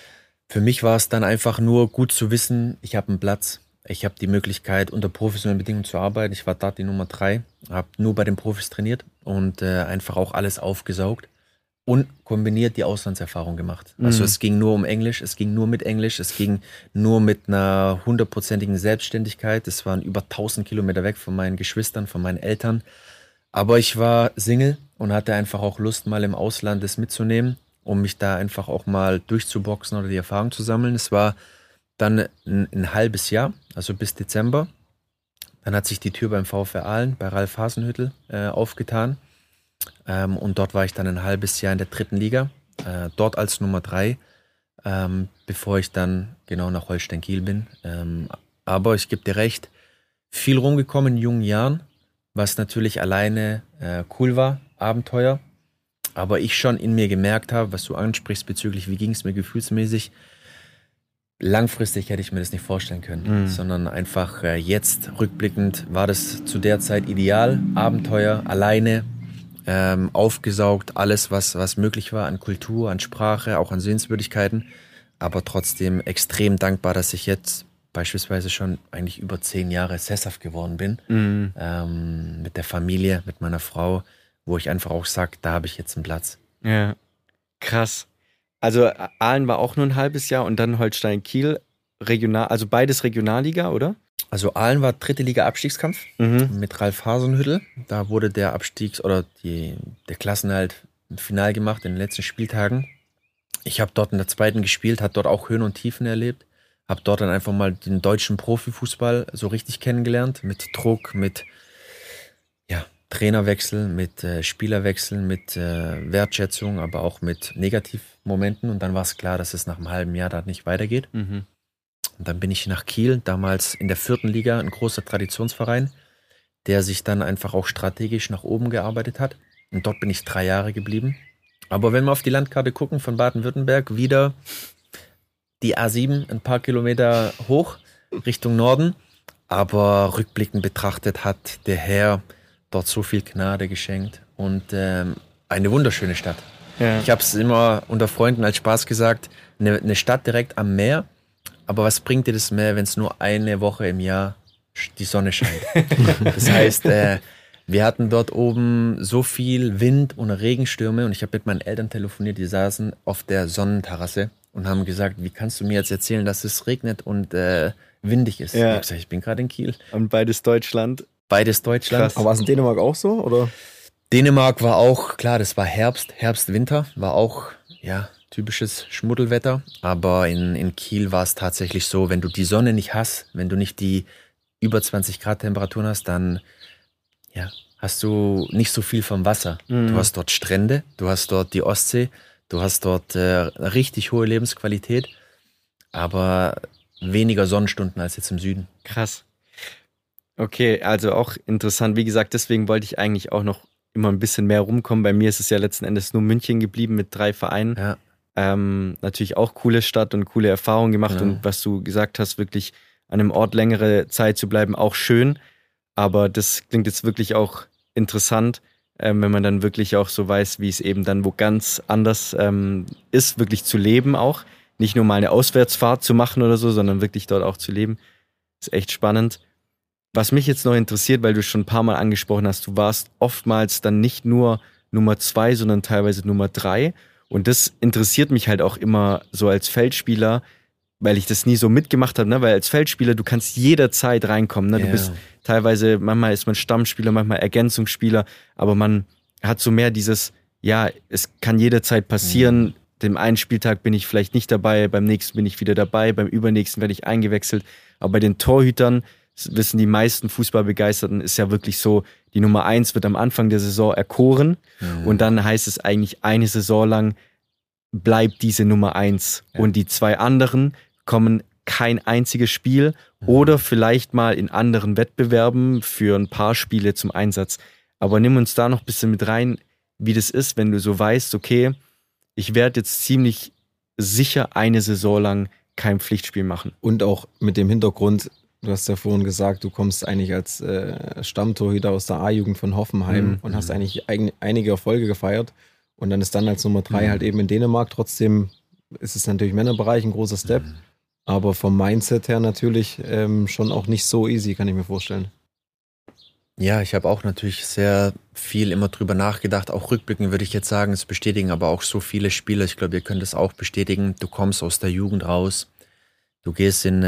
Für mich war es dann einfach nur gut zu wissen, ich habe einen Platz. Ich habe die Möglichkeit, unter professionellen Bedingungen zu arbeiten. Ich war dort die Nummer 3, habe nur bei den Profis trainiert und einfach auch alles aufgesaugt und kombiniert die Auslandserfahrung gemacht. Also es ging nur um Englisch, es ging nur mit Englisch, es ging nur mit einer 100%igen Selbstständigkeit. Es waren über 1000 Kilometer weg von meinen Geschwistern, von meinen Eltern. Aber ich war Single und hatte einfach auch Lust, mal im Ausland das mitzunehmen, um mich da einfach auch mal durchzuboxen oder die Erfahrung zu sammeln. Es war dann ein halbes Jahr, also bis Dezember. Dann hat sich die Tür beim VfR Aalen, bei Ralf Hasenhüttl, aufgetan. Und dort war ich dann ein halbes Jahr in der 3. Liga, dort als Nummer 3, bevor ich dann genau nach Holstein Kiel bin. Aber ich gebe dir recht, viel rumgekommen in jungen Jahren, was natürlich alleine cool war, Abenteuer. Aber ich schon in mir gemerkt habe, was du ansprichst bezüglich, wie ging es mir gefühlsmäßig, langfristig hätte ich mir das nicht vorstellen können, sondern einfach jetzt rückblickend war das zu der Zeit ideal, Abenteuer, alleine, aufgesaugt, alles was möglich war an Kultur, an Sprache, auch an Sehenswürdigkeiten, aber trotzdem extrem dankbar, dass ich jetzt beispielsweise schon eigentlich über 10 Jahre sesshaft geworden bin, mit der Familie, mit meiner Frau, wo ich einfach auch sage, da habe ich jetzt einen Platz. Ja, krass. Also Aalen war auch nur ein halbes Jahr und dann Holstein Kiel, Regional, also beides Regionalliga, oder? Also Aalen war 3. Liga Abstiegskampf mit Ralf Hasenhüttl. Da wurde der der Klassenerhalt im Final gemacht in den letzten Spieltagen. Ich habe dort in der 2. gespielt, habe dort auch Höhen und Tiefen erlebt. Habe dort dann einfach mal den deutschen Profifußball so richtig kennengelernt. Mit Druck, mit Trainerwechsel, mit Spielerwechseln, mit Wertschätzung, aber auch mit Negativmomenten. Und dann war es klar, dass es nach einem halben Jahr da nicht weitergeht. Und dann bin ich nach Kiel, damals in der 4. Liga, ein großer Traditionsverein, der sich dann einfach auch strategisch nach oben gearbeitet hat. Und dort bin ich 3 Jahre geblieben. Aber wenn wir auf die Landkarte gucken von Baden-Württemberg, wieder die A7 ein paar Kilometer hoch Richtung Norden. Aber rückblickend betrachtet hat der Herr dort so viel Gnade geschenkt und eine wunderschöne Stadt. Ja. Ich habe es immer unter Freunden als Spaß gesagt, eine Stadt direkt am Meer, aber was bringt dir das Meer, wenn es nur eine Woche im Jahr die Sonne scheint? Das heißt, wir hatten dort oben so viel Wind und Regenstürme und ich habe mit meinen Eltern telefoniert, die saßen auf der Sonnenterrasse und haben gesagt, wie kannst du mir jetzt erzählen, dass es regnet und windig ist? Ja. Ich habe gesagt, ich bin gerade in Kiel. Und beides Deutschland. Beides Deutschland. Krass. Aber war es in Dänemark auch so, oder? Dänemark war auch, klar, das war Herbst, Winter, war auch, typisches Schmuddelwetter. Aber in Kiel war es tatsächlich so, wenn du die Sonne nicht hast, wenn du nicht die über 20 Grad Temperaturen hast, dann, hast du nicht so viel vom Wasser. Du hast dort Strände, du hast dort die Ostsee, du hast dort richtig hohe Lebensqualität, aber weniger Sonnenstunden als jetzt im Süden. Krass. Okay, also auch interessant. Wie gesagt, deswegen wollte ich eigentlich auch noch immer ein bisschen mehr rumkommen. Bei mir ist es ja letzten Endes nur München geblieben mit 3 Vereinen. Ja. Natürlich auch coole Stadt und coole Erfahrungen gemacht. Und was du gesagt hast, wirklich an einem Ort längere Zeit zu bleiben, auch schön. Aber das klingt jetzt wirklich auch interessant, wenn man dann wirklich auch so weiß, wie es eben dann wo ganz anders ist, wirklich zu leben auch. Nicht nur mal eine Auswärtsfahrt zu machen oder so, sondern wirklich dort auch zu leben. Ist echt spannend. Was mich jetzt noch interessiert, weil du schon ein paar Mal angesprochen hast, du warst oftmals dann nicht nur Nummer 2, sondern teilweise Nummer 3. Und das interessiert mich halt auch immer so als Feldspieler, weil ich das nie so mitgemacht habe, ne? Weil als Feldspieler, du kannst jederzeit reinkommen. Ne? Du bist teilweise, manchmal ist man Stammspieler, manchmal Ergänzungsspieler, aber man hat so mehr dieses, es kann jederzeit passieren. Dem einen Spieltag bin ich vielleicht nicht dabei, beim nächsten bin ich wieder dabei, beim übernächsten werde ich eingewechselt. Aber bei den Torhütern, das wissen die meisten Fußballbegeisterten, ist ja wirklich so, die Nummer 1 wird am Anfang der Saison erkoren und dann heißt es eigentlich eine Saison lang bleibt diese Nummer 1 und die 2 anderen kommen kein einziges Spiel oder vielleicht mal in anderen Wettbewerben für ein paar Spiele zum Einsatz. Aber nimm uns da noch ein bisschen mit rein, wie das ist, wenn du so weißt, okay, ich werde jetzt ziemlich sicher eine Saison lang kein Pflichtspiel machen. Und auch mit dem Hintergrund, du hast ja vorhin gesagt, du kommst eigentlich als Stammtorhüter aus der A-Jugend von Hoffenheim und hast eigentlich einige Erfolge gefeiert und dann ist dann als Nummer 3 halt eben in Dänemark trotzdem ist es natürlich Männerbereich ein großer Step, aber vom Mindset her natürlich schon auch nicht so easy, kann ich mir vorstellen. Ja, ich habe auch natürlich sehr viel immer drüber nachgedacht. Auch rückblickend würde ich jetzt sagen, es bestätigen aber auch so viele Spieler. Ich glaube, ihr könnt es auch bestätigen. Du kommst aus der Jugend raus, du gehst in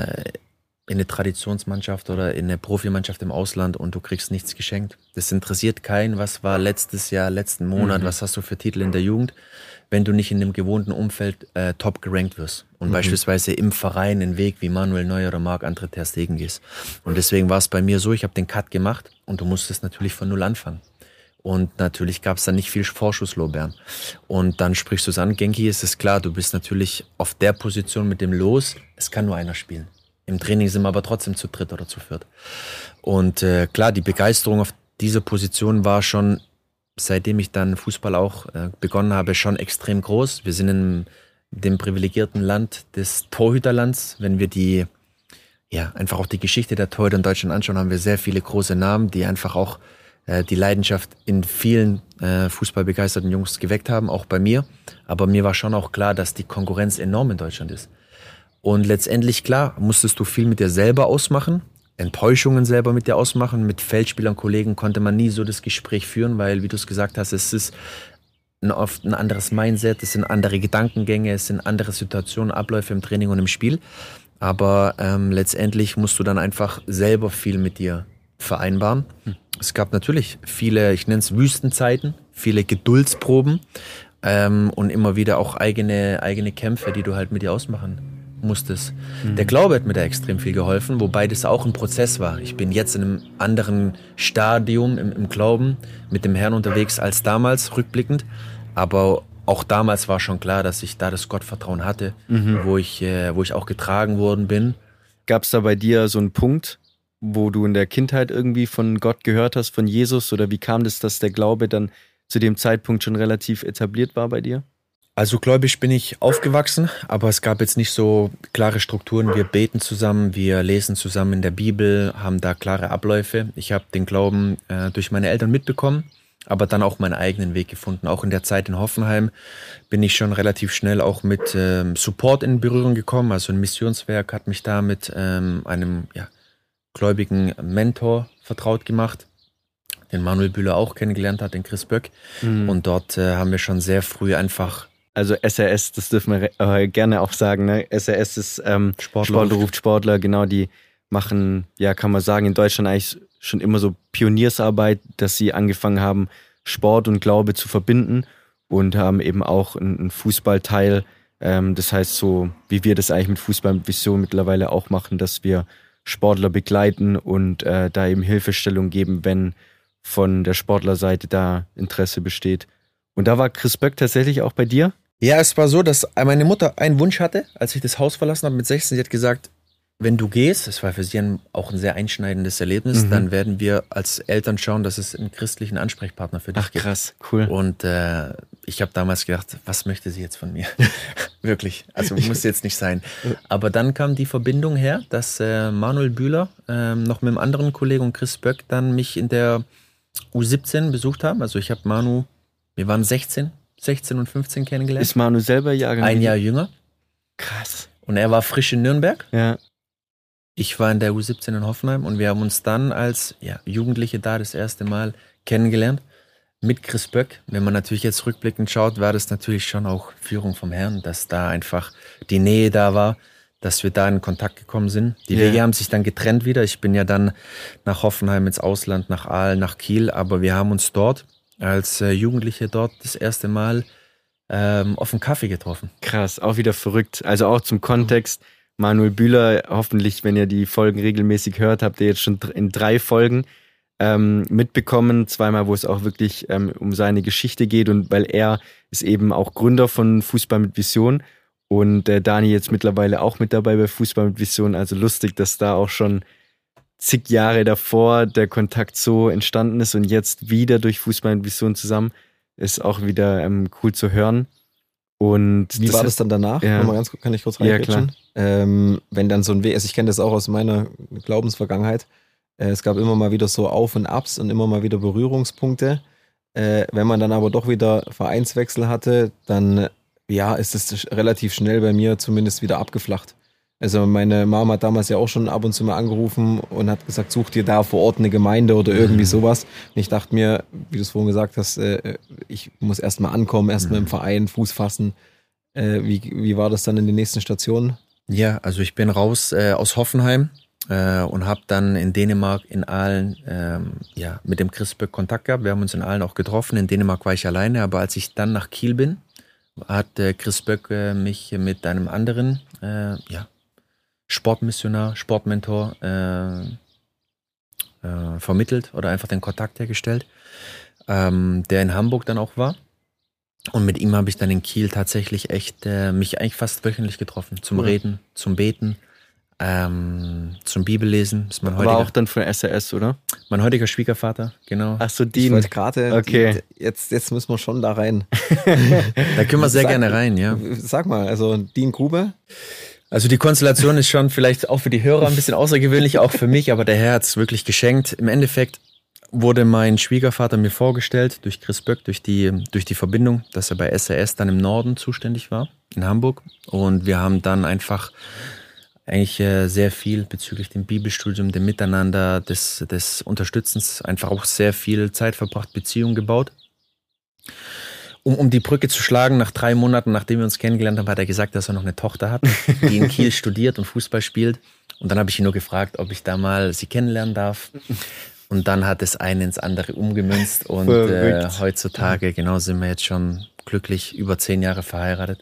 eine Traditionsmannschaft oder in eine Profimannschaft im Ausland und du kriegst nichts geschenkt. Das interessiert keinen, was war letztes Jahr, letzten Monat, was hast du für Titel in der Jugend, wenn du nicht in dem gewohnten Umfeld top gerankt wirst und beispielsweise im Verein einen Weg wie Manuel Neuer oder Marc-André ter Stegen gehst. Und deswegen war es bei mir so, ich habe den Cut gemacht und du musstest natürlich von null anfangen. Und natürlich gab es dann nicht viel Vorschusslorbeeren. Und dann sprichst du es an, Genki, es ist klar, du bist natürlich auf der Position mit dem Los, es kann nur einer spielen. Im Training sind wir aber trotzdem zu dritt oder zu viert. Und klar, die Begeisterung auf dieser Position war schon, seitdem ich dann Fußball auch begonnen habe, schon extrem groß. Wir sind in dem privilegierten Land des Torhüterlands. Wenn wir einfach auch die Geschichte der Torhüter in Deutschland anschauen, haben wir sehr viele große Namen, die einfach auch die Leidenschaft in vielen fußballbegeisterten Jungs geweckt haben, auch bei mir. Aber mir war schon auch klar, dass die Konkurrenz enorm in Deutschland ist. Und letztendlich, klar, musstest du viel mit dir selber ausmachen, Enttäuschungen selber mit dir ausmachen. Mit Feldspielern, Kollegen konnte man nie so das Gespräch führen, weil, wie du es gesagt hast, es ist oft ein anderes Mindset, es sind andere Gedankengänge, es sind andere Situationen, Abläufe im Training und im Spiel. Aber letztendlich musst du dann einfach selber viel mit dir vereinbaren. Es gab natürlich viele, ich nenne es Wüstenzeiten, viele Geduldsproben und immer wieder auch eigene Kämpfe, die du halt mit dir ausmachen musstest. Der Glaube hat mir da extrem viel geholfen, wobei das auch ein Prozess war. Ich bin jetzt in einem anderen Stadium im Glauben mit dem Herrn unterwegs als damals, rückblickend. Aber auch damals war schon klar, dass ich da das Gottvertrauen hatte, wo ich auch getragen worden bin. Gab es da bei dir so einen Punkt, wo du in der Kindheit irgendwie von Gott gehört hast, von Jesus? Oder wie kam das, dass der Glaube dann zu dem Zeitpunkt schon relativ etabliert war bei dir? Also gläubig bin ich aufgewachsen, aber es gab jetzt nicht so klare Strukturen. Wir beten zusammen, wir lesen zusammen in der Bibel, haben da klare Abläufe. Ich habe den Glauben durch meine Eltern mitbekommen, aber dann auch meinen eigenen Weg gefunden. Auch in der Zeit in Hoffenheim bin ich schon relativ schnell auch mit Support in Berührung gekommen. Also ein Missionswerk hat mich da mit einem gläubigen Mentor vertraut gemacht, den Manuel Bühler auch kennengelernt hat, den Chris Böck. Und dort haben wir schon sehr früh einfach... Also SRS, das dürfen wir gerne auch sagen, ne? SRS ist Sportler ruft Sportler, genau, die machen, ja, kann man sagen, in Deutschland eigentlich schon immer so Pioniersarbeit, dass sie angefangen haben, Sport und Glaube zu verbinden und haben eben auch einen Fußballteil. Das heißt, so wie wir das eigentlich mit Fußball mit Vision mittlerweile auch machen, dass wir Sportler begleiten und da eben Hilfestellung geben, wenn von der Sportlerseite da Interesse besteht. Und da war Chris Böck tatsächlich auch bei dir? Ja, es war so, dass meine Mutter einen Wunsch hatte, als ich das Haus verlassen habe mit 16. Sie hat gesagt, wenn du gehst, das war für sie auch ein sehr einschneidendes Erlebnis, dann werden wir als Eltern schauen, dass es einen christlichen Ansprechpartner für dich gibt. Ach krass, cool. Und ich habe damals gedacht, was möchte sie jetzt von mir? Wirklich, also muss jetzt nicht sein. Aber dann kam die Verbindung her, dass Manuel Bühler noch mit einem anderen Kollegen und Chris Böck dann mich in der U17 besucht haben. Also ich habe Manu, wir waren 16 und 15 kennengelernt. Ist Manu selber Jahrgang? Ein Jahr jünger. Krass. Und er war frisch in Nürnberg. Ja. Ich war in der U17 in Hoffenheim und wir haben uns dann als Jugendliche da das erste Mal kennengelernt. Mit Chris Böck. Wenn man natürlich jetzt rückblickend schaut, war das natürlich schon auch Führung vom Herrn, dass da einfach die Nähe da war, dass wir da in Kontakt gekommen sind. Die Wege haben sich dann getrennt wieder. Ich bin ja dann nach Hoffenheim ins Ausland, nach Aalen, nach Kiel, aber wir haben uns dort als Jugendliche dort das erste Mal auf einen Kaffee getroffen. Krass, auch wieder verrückt. Also auch zum Kontext, Manuel Bühler, hoffentlich, wenn ihr die Folgen regelmäßig hört, habt ihr jetzt schon in 3 Folgen mitbekommen, zweimal, wo es auch wirklich um seine Geschichte geht und weil er ist eben auch Gründer von Fußball mit Vision und Dani jetzt mittlerweile auch mit dabei bei Fußball mit Vision, also lustig, dass da auch schon zig Jahre davor der Kontakt so entstanden ist und jetzt wieder durch Fußball mit Vision zusammen, ist auch wieder cool zu hören. Und wie war das dann danach? Ja. Mal ganz, kann ich kurz reingrätschen? Ja, wenn dann so ein Weg, also ich kenne das auch aus meiner Glaubensvergangenheit, es gab immer mal wieder so Auf und Abs und immer mal wieder Berührungspunkte. Wenn man dann aber doch wieder Vereinswechsel hatte, dann ja, ist es relativ schnell bei mir zumindest wieder abgeflacht. Also meine Mama hat damals ja auch schon ab und zu mal angerufen und hat gesagt, such dir da vor Ort eine Gemeinde oder irgendwie sowas. Und ich dachte mir, wie du es vorhin gesagt hast, ich muss erstmal ankommen, erstmal im Verein Fuß fassen. Wie war das dann in den nächsten Stationen? Ja, also ich bin raus aus Hoffenheim und habe dann in Dänemark in Aalen mit dem Chris Böck Kontakt gehabt. Wir haben uns in Aalen auch getroffen. In Dänemark war ich alleine, aber als ich dann nach Kiel bin, hat Chris Böck mich mit einem anderen Sportmissionar, Sportmentor vermittelt oder einfach den Kontakt hergestellt, der in Hamburg dann auch war. Und mit ihm habe ich dann in Kiel tatsächlich echt mich eigentlich fast wöchentlich getroffen. Zum Reden, zum Beten, zum Bibellesen. Das ist War auch dann von SRS, oder? Mein heutiger Schwiegervater, genau. Ach so, Ich wollte gerade, okay. Jetzt müssen wir schon da rein. Da können wir sehr gerne rein, ja. Sag mal, also Dean Grube? Also die Konstellation ist schon vielleicht auch für die Hörer ein bisschen außergewöhnlich, auch für mich, aber der Herr hat es wirklich geschenkt. Im Endeffekt wurde mein Schwiegervater mir vorgestellt durch Chris Böck, durch die Verbindung, dass er bei SRS dann im Norden zuständig war, in Hamburg. Und wir haben dann einfach eigentlich sehr viel bezüglich dem Bibelstudium, dem Miteinander, des Unterstützens, einfach auch sehr viel Zeit verbracht, Beziehungen gebaut. Um die Brücke zu schlagen, nach 3 Monaten, nachdem wir uns kennengelernt haben, hat er gesagt, dass er noch eine Tochter hat, die in Kiel studiert und Fußball spielt. Und dann habe ich ihn nur gefragt, ob ich da mal sie kennenlernen darf. Und dann hat es eine ins andere umgemünzt. Und heutzutage, genau, sind wir jetzt schon glücklich, über 10 Jahre verheiratet.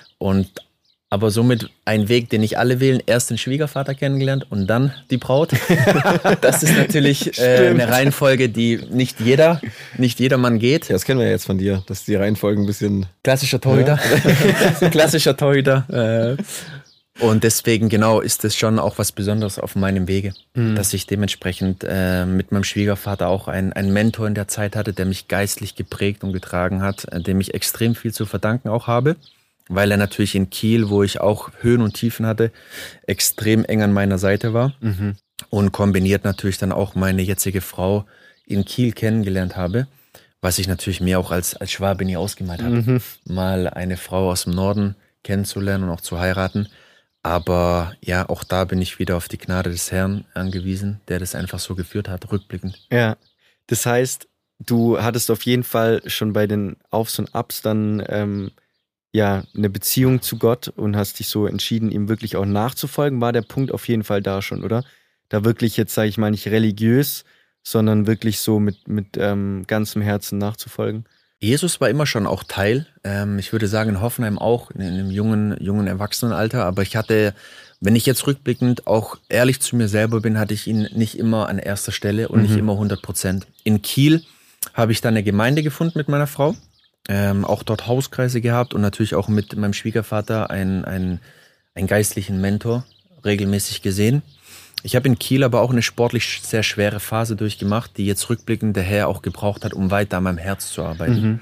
Aber somit ein Weg, den nicht alle wählen. Erst den Schwiegervater kennengelernt und dann die Braut. Das ist natürlich eine Reihenfolge, die nicht jeder Mann geht. Ja, das kennen wir ja jetzt von dir, dass die Reihenfolge ein bisschen... Klassischer Torhüter. Ja. Klassischer Torhüter. Und deswegen genau ist es schon auch was Besonderes auf meinem Wege, dass ich dementsprechend mit meinem Schwiegervater auch einen Mentor in der Zeit hatte, der mich geistlich geprägt und getragen hat, dem ich extrem viel zu verdanken auch habe. Weil er natürlich in Kiel, wo ich auch Höhen und Tiefen hatte, extrem eng an meiner Seite war. Und kombiniert natürlich dann auch meine jetzige Frau in Kiel kennengelernt habe, was ich natürlich mir auch als Schwabe nie ausgemalt habe. Mal eine Frau aus dem Norden kennenzulernen und auch zu heiraten. Aber ja, auch da bin ich wieder auf die Gnade des Herrn angewiesen, der das einfach so geführt hat, rückblickend. Ja, das heißt, du hattest auf jeden Fall schon bei den Aufs und Abs dann eine Beziehung zu Gott und hast dich so entschieden, ihm wirklich auch nachzufolgen, war der Punkt auf jeden Fall da schon, oder? Da wirklich jetzt, sage ich mal, nicht religiös, sondern wirklich so mit ganzem Herzen nachzufolgen. Jesus war immer schon auch Teil. Ich würde sagen, in Hoffenheim auch, in einem jungen Erwachsenenalter. Aber ich hatte, wenn ich jetzt rückblickend auch ehrlich zu mir selber bin, hatte ich ihn nicht immer an erster Stelle und nicht immer 100%. In Kiel habe ich dann eine Gemeinde gefunden mit meiner Frau. Auch dort Hauskreise gehabt und natürlich auch mit meinem Schwiegervater einen geistlichen Mentor regelmäßig gesehen. Ich habe in Kiel aber auch eine sportlich sehr schwere Phase durchgemacht, die jetzt rückblickend der Herr auch gebraucht hat, um weiter an meinem Herz zu arbeiten.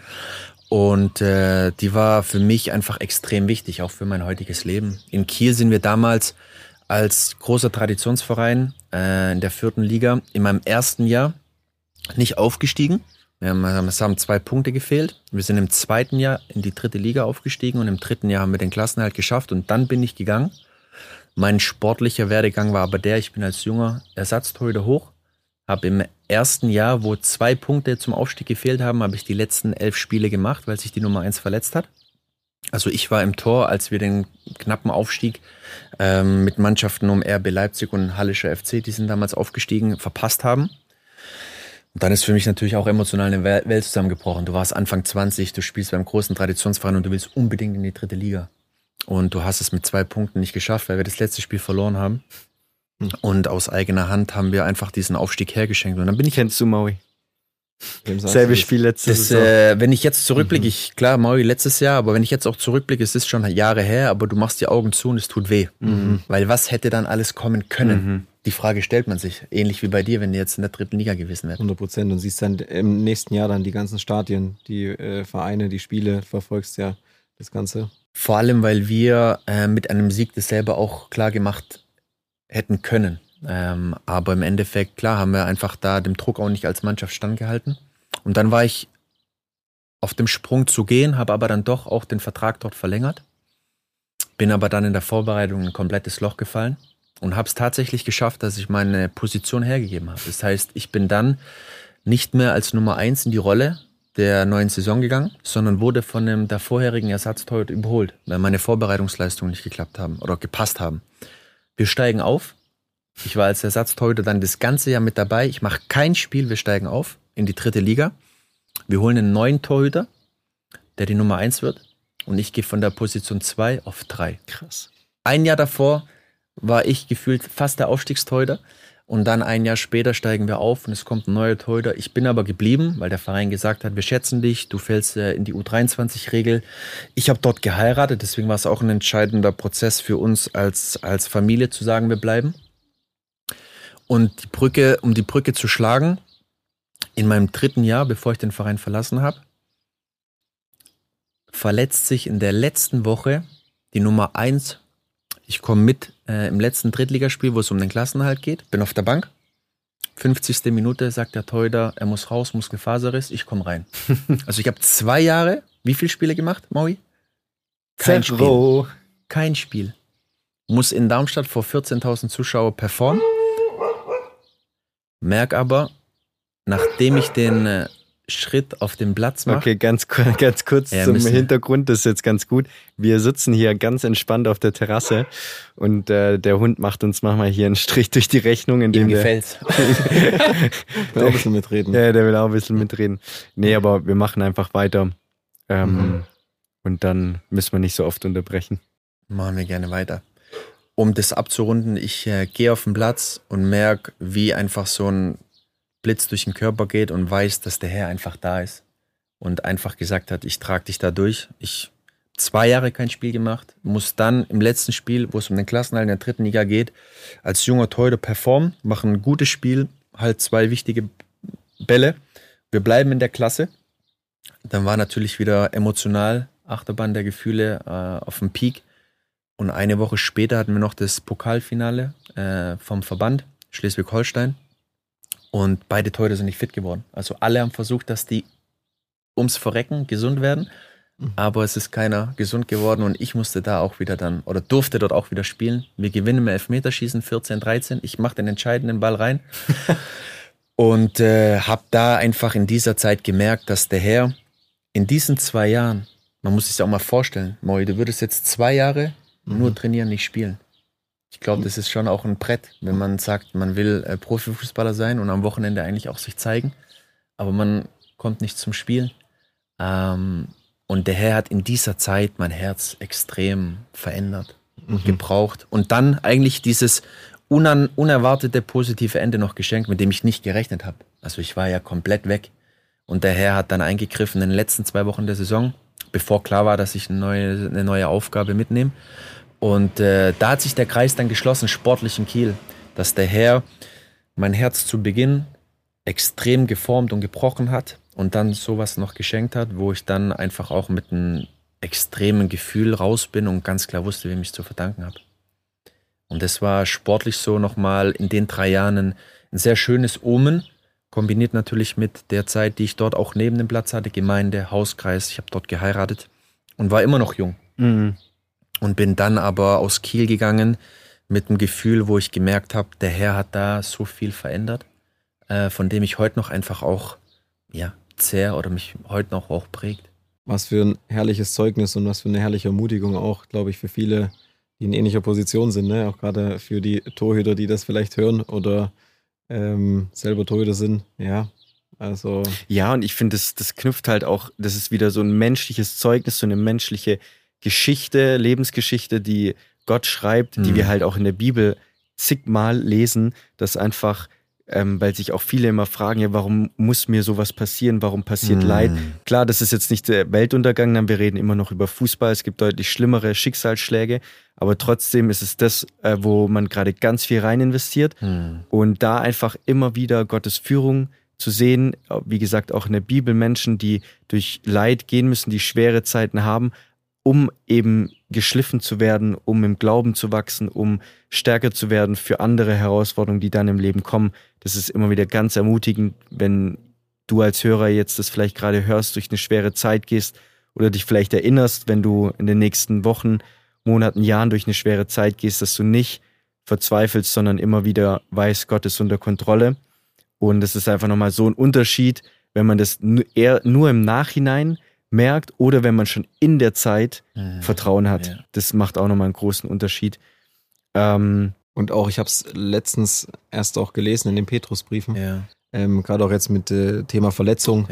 Und die war für mich einfach extrem wichtig, auch für mein heutiges Leben. In Kiel sind wir damals als großer Traditionsverein in der 4. Liga in meinem ersten Jahr nicht aufgestiegen. Es haben 2 Punkte gefehlt. Wir sind im 2. Jahr in die 3. Liga aufgestiegen und im 3. Jahr haben wir den Klassenerhalt geschafft und dann bin ich gegangen. Mein sportlicher Werdegang war aber ich bin als junger Ersatztorhüter hoch, habe im 1. Jahr, wo 2 Punkte zum Aufstieg gefehlt haben, habe ich die letzten 11 Spiele gemacht, weil sich die Nummer 1 verletzt hat. Also ich war im Tor, als wir den knappen Aufstieg mit Mannschaften um RB Leipzig und Hallischer FC, die sind damals aufgestiegen, verpasst haben. Und dann ist für mich natürlich auch emotional eine Welt zusammengebrochen. Du warst Anfang 20, du spielst beim großen Traditionsverein und du willst unbedingt in die 3. Liga. Und du hast es mit 2 Punkten nicht geschafft, weil wir das letzte Spiel verloren haben. Und aus eigener Hand haben wir einfach diesen Aufstieg hergeschenkt. Und dann bin ich... Kennst du Maui? Selbe Spiel letztes Jahr. Wenn ich jetzt zurückblicke, klar, Maui letztes Jahr, aber wenn ich jetzt auch zurückblicke, es ist schon Jahre her, aber du machst die Augen zu und es tut weh. Weil was hätte dann alles kommen können? Die Frage stellt man sich. Ähnlich wie bei dir, wenn du jetzt in der 3. Liga gewesen wärst. 100%. Und siehst dann im nächsten Jahr dann die ganzen Stadien, die Vereine, die Spiele, verfolgst ja das Ganze. Vor allem, weil wir mit einem Sieg das selber auch klar gemacht hätten können. Aber im Endeffekt, klar, haben wir einfach da dem Druck auch nicht als Mannschaft standgehalten. Und dann war ich auf dem Sprung zu gehen, habe aber dann doch auch den Vertrag dort verlängert. Bin aber dann in der Vorbereitung ein komplettes Loch gefallen und habe es tatsächlich geschafft, dass ich meine Position hergegeben habe. Das heißt, ich bin dann nicht mehr als Nummer 1 in die Rolle der neuen Saison gegangen, sondern wurde von dem der vorherigen Ersatztorhüter überholt, weil meine Vorbereitungsleistungen nicht geklappt haben oder gepasst haben. Wir steigen auf. Ich war als Ersatztorhüter dann das ganze Jahr mit dabei. Ich mache kein Spiel, wir steigen auf in die 3. Liga. Wir holen einen neuen Torhüter, der die Nummer 1 wird. Und ich gehe von der Position 2 auf 3. Krass. Ein Jahr davor war ich gefühlt fast der Aufstiegstorhüter. Und dann ein Jahr später steigen wir auf und es kommt ein neuer Torhüter. Ich bin aber geblieben, weil der Verein gesagt hat, wir schätzen dich, du fällst in die U23-Regel. Ich habe dort geheiratet, deswegen war es auch ein entscheidender Prozess für uns als Familie zu sagen, wir bleiben. Und um die Brücke zu schlagen, in meinem 3. Jahr, bevor ich den Verein verlassen habe, verletzt sich in der letzten Woche die Nummer 1. Ich komme mit im letzten Drittligaspiel, wo es um den Klassenerhalt geht, bin auf der Bank. 50. Minute sagt der Torhüter, er muss raus, Muskelfaserriss, ich komme rein. Also ich habe 2 Jahre, wie viele Spiele gemacht, Maui? Kein Spiel. Kein Spiel. Muss in Darmstadt vor 14.000 Zuschauer performen. Merk aber, nachdem ich den Schritt auf den Platz mache. Okay, ganz kurz zum Hintergrund, das ist jetzt ganz gut. Wir sitzen hier ganz entspannt auf der Terrasse und der Hund macht uns manchmal hier einen Strich durch die Rechnung. Ihm gefällt's. Will auch ein bisschen mitreden. Ja, der will auch ein bisschen mitreden. Nee, aber wir machen einfach weiter und dann müssen wir nicht so oft unterbrechen. Machen wir gerne weiter. Um das abzurunden, ich gehe auf den Platz und merke, wie einfach so ein Blitz durch den Körper geht und weiß, dass der Herr einfach da ist und einfach gesagt hat, ich trage dich da durch. Ich 2 Jahre kein Spiel gemacht, muss dann im letzten Spiel, wo es um den Klassenerhalt in der 3. Liga geht, als junger Torhüter performen, machen ein gutes Spiel, halt 2 wichtige Bälle. Wir bleiben in der Klasse. Dann war natürlich wieder emotional Achterbahn der Gefühle auf dem Peak. Und eine Woche später hatten wir noch das Pokalfinale vom Verband Schleswig-Holstein. Und beide Torhüter sind nicht fit geworden. Also alle haben versucht, dass die ums Verrecken gesund werden. Aber es ist keiner gesund geworden. Und ich musste da auch wieder durfte dort auch wieder spielen. Wir gewinnen im Elfmeterschießen 14-13. Ich mache den entscheidenden Ball rein. Und habe da einfach in dieser Zeit gemerkt, dass der Herr in diesen 2 Jahren, man muss sich das auch mal vorstellen, Moi, du würdest jetzt 2 Jahre nur trainieren, nicht spielen. Ich glaube, das ist schon auch ein Brett, wenn man sagt, man will Profifußballer sein und am Wochenende eigentlich auch sich zeigen, aber man kommt nicht zum Spielen. Und der Herr hat in dieser Zeit mein Herz extrem verändert und gebraucht. Und dann eigentlich dieses unerwartete positive Ende noch geschenkt, mit dem ich nicht gerechnet habe. Also ich war ja komplett weg. Und der Herr hat dann eingegriffen in den letzten 2 Wochen der Saison, bevor klar war, dass ich eine neue Aufgabe mitnehme. Und da hat sich der Kreis dann geschlossen, sportlich in Kiel, dass der Herr mein Herz zu Beginn extrem geformt und gebrochen hat und dann sowas noch geschenkt hat, wo ich dann einfach auch mit einem extremen Gefühl raus bin und ganz klar wusste, wem ich zu verdanken habe. Und das war sportlich so nochmal in den 3 Jahren ein sehr schönes Omen, kombiniert natürlich mit der Zeit, die ich dort auch neben dem Platz hatte, Gemeinde, Hauskreis, ich habe dort geheiratet und war immer noch jung. Und bin dann aber aus Kiel gegangen mit einem Gefühl, wo ich gemerkt habe, der Herr hat da so viel verändert, von dem ich heute noch einfach auch zehr oder mich heute noch auch prägt. Was für ein herrliches Zeugnis und was für eine herrliche Ermutigung auch, glaube ich, für viele, die in ähnlicher Position sind, ne? Auch gerade für die Torhüter, die das vielleicht hören oder selber Torhüter sind. Ja, also. Ja, und ich finde, das knüpft halt auch, das ist wieder so ein menschliches Zeugnis, so eine menschliche Geschichte, Lebensgeschichte, die Gott schreibt, die wir halt auch in der Bibel zigmal lesen, dass einfach, weil sich auch viele immer fragen, ja, warum muss mir sowas passieren, warum passiert Leid? Klar, das ist jetzt nicht der Weltuntergang, wir reden immer noch über Fußball, es gibt deutlich schlimmere Schicksalsschläge, aber trotzdem ist es das, wo man gerade ganz viel rein investiert und da einfach immer wieder Gottes Führung zu sehen, wie gesagt, auch in der Bibel Menschen, die durch Leid gehen müssen, die schwere Zeiten haben, um eben geschliffen zu werden, um im Glauben zu wachsen, um stärker zu werden für andere Herausforderungen, die dann im Leben kommen. Das ist immer wieder ganz ermutigend, wenn du als Hörer jetzt das vielleicht gerade hörst, durch eine schwere Zeit gehst oder dich vielleicht erinnerst, wenn du in den nächsten Wochen, Monaten, Jahren durch eine schwere Zeit gehst, dass du nicht verzweifelst, sondern immer wieder weißt, Gott ist unter Kontrolle. Und es ist einfach nochmal so ein Unterschied, wenn man das eher nur im Nachhinein merkt oder wenn man schon in der Zeit Vertrauen hat. Ja. Das macht auch nochmal einen großen Unterschied. Und auch, ich habe es letztens erst auch gelesen in den Petrusbriefen, gerade auch jetzt mit Thema Verletzung,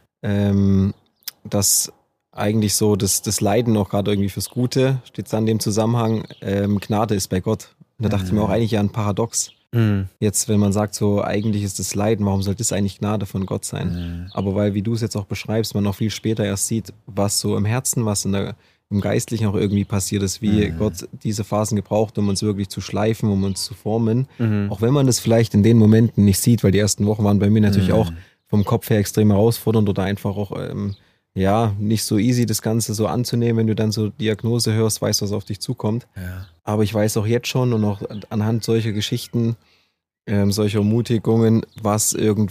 dass eigentlich so das Leiden auch gerade irgendwie fürs Gute, steht da in dem Zusammenhang, Gnade ist bei Gott. Und da dachte ich mir auch eigentlich ein Paradox. Jetzt, wenn man sagt, so eigentlich ist das Leiden, warum sollte das eigentlich Gnade von Gott sein? Aber weil, wie du es jetzt auch beschreibst, man noch viel später erst sieht, was so im Herzen, was im Geistlichen auch irgendwie passiert ist, wie Gott diese Phasen gebraucht, um uns wirklich zu schleifen, um uns zu formen. Auch wenn man das vielleicht in den Momenten nicht sieht, weil die ersten Wochen waren bei mir natürlich auch vom Kopf her extrem herausfordernd oder einfach auch nicht so easy, das Ganze so anzunehmen, wenn du dann so Diagnose hörst, weißt, was auf dich zukommt. Ja. Aber ich weiß auch jetzt schon und auch anhand solcher Geschichten, solcher Ermutigungen, was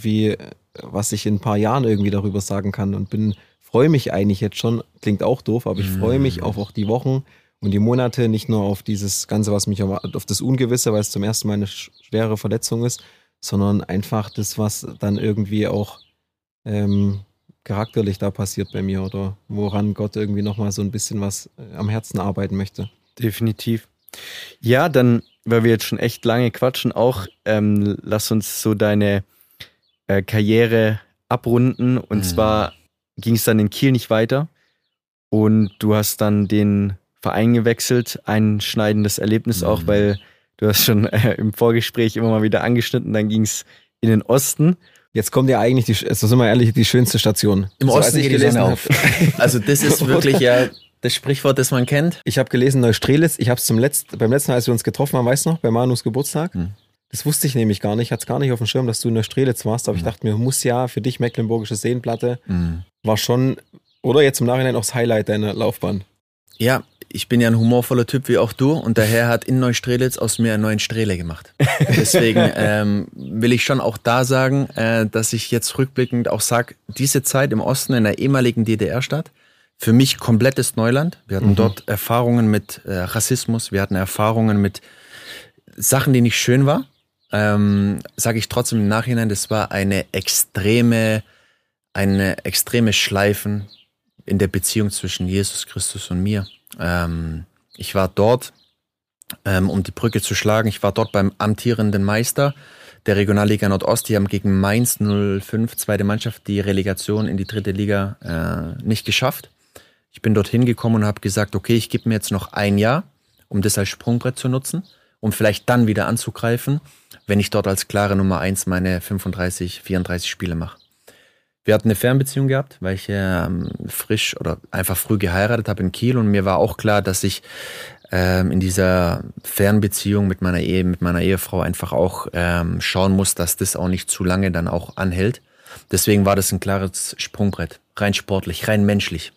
ich in ein paar Jahren irgendwie darüber sagen kann und freue mich eigentlich jetzt schon, klingt auch doof, aber ich freue mich auf auch die Wochen und die Monate, nicht nur auf dieses Ganze, was mich auf das Ungewisse, weil es zum ersten Mal eine schwere Verletzung ist, sondern einfach das, was dann irgendwie auch charakterlich da passiert bei mir oder woran Gott irgendwie nochmal so ein bisschen was am Herzen arbeiten möchte. Definitiv. Ja, dann, weil wir jetzt schon echt lange quatschen, auch lass uns so deine Karriere abrunden. Und zwar ging es dann in Kiel nicht weiter und du hast dann den Verein gewechselt. Einschneidendes Erlebnis auch, weil du hast schon im Vorgespräch immer mal wieder angeschnitten, dann ging es in den Osten. Jetzt kommt ja eigentlich, sind wir ehrlich, die schönste Station. Im Osten geht die Sonne auf. Also das ist wirklich ja das Sprichwort, das man kennt. Ich habe gelesen, Neustrelitz, ich habe es beim letzten Mal, als wir uns getroffen haben, weißt du noch, bei Manus Geburtstag, das wusste ich nämlich gar nicht, ich hatte es gar nicht auf dem Schirm, dass du in Neustrelitz warst, aber ich dachte mir, muss ja für dich Mecklenburgische Seenplatte, war schon, oder jetzt im Nachhinein auch das Highlight deiner Laufbahn. Ja, ich bin ja ein humorvoller Typ wie auch du und daher hat in Neustrelitz aus mir einen neuen Strele gemacht. Deswegen will ich schon auch da sagen, dass ich jetzt rückblickend auch sage, diese Zeit im Osten in der ehemaligen DDR-Stadt, für mich komplettes Neuland. Wir hatten dort Erfahrungen mit Rassismus, wir hatten Erfahrungen mit Sachen, die nicht schön war. Sage ich trotzdem im Nachhinein, das war eine extreme Schleifen in der Beziehung zwischen Jesus Christus und mir. Ich war dort, um die Brücke zu schlagen, ich war dort beim amtierenden Meister der Regionalliga Nordost. Die haben gegen Mainz 05, zweite Mannschaft, die Relegation in die 3. Liga nicht geschafft. Ich bin dorthin gekommen und habe gesagt, okay, ich gebe mir jetzt noch ein Jahr, um das als Sprungbrett zu nutzen, um vielleicht dann wieder anzugreifen, wenn ich dort als klare Nummer 1 meine 34 Spiele mache. Wir hatten eine Fernbeziehung gehabt, weil ich frisch oder einfach früh geheiratet habe in Kiel und mir war auch klar, dass ich in dieser Fernbeziehung mit meiner Ehefrau einfach auch schauen muss, dass das auch nicht zu lange dann auch anhält. Deswegen war das ein klares Sprungbrett, rein sportlich, rein menschlich.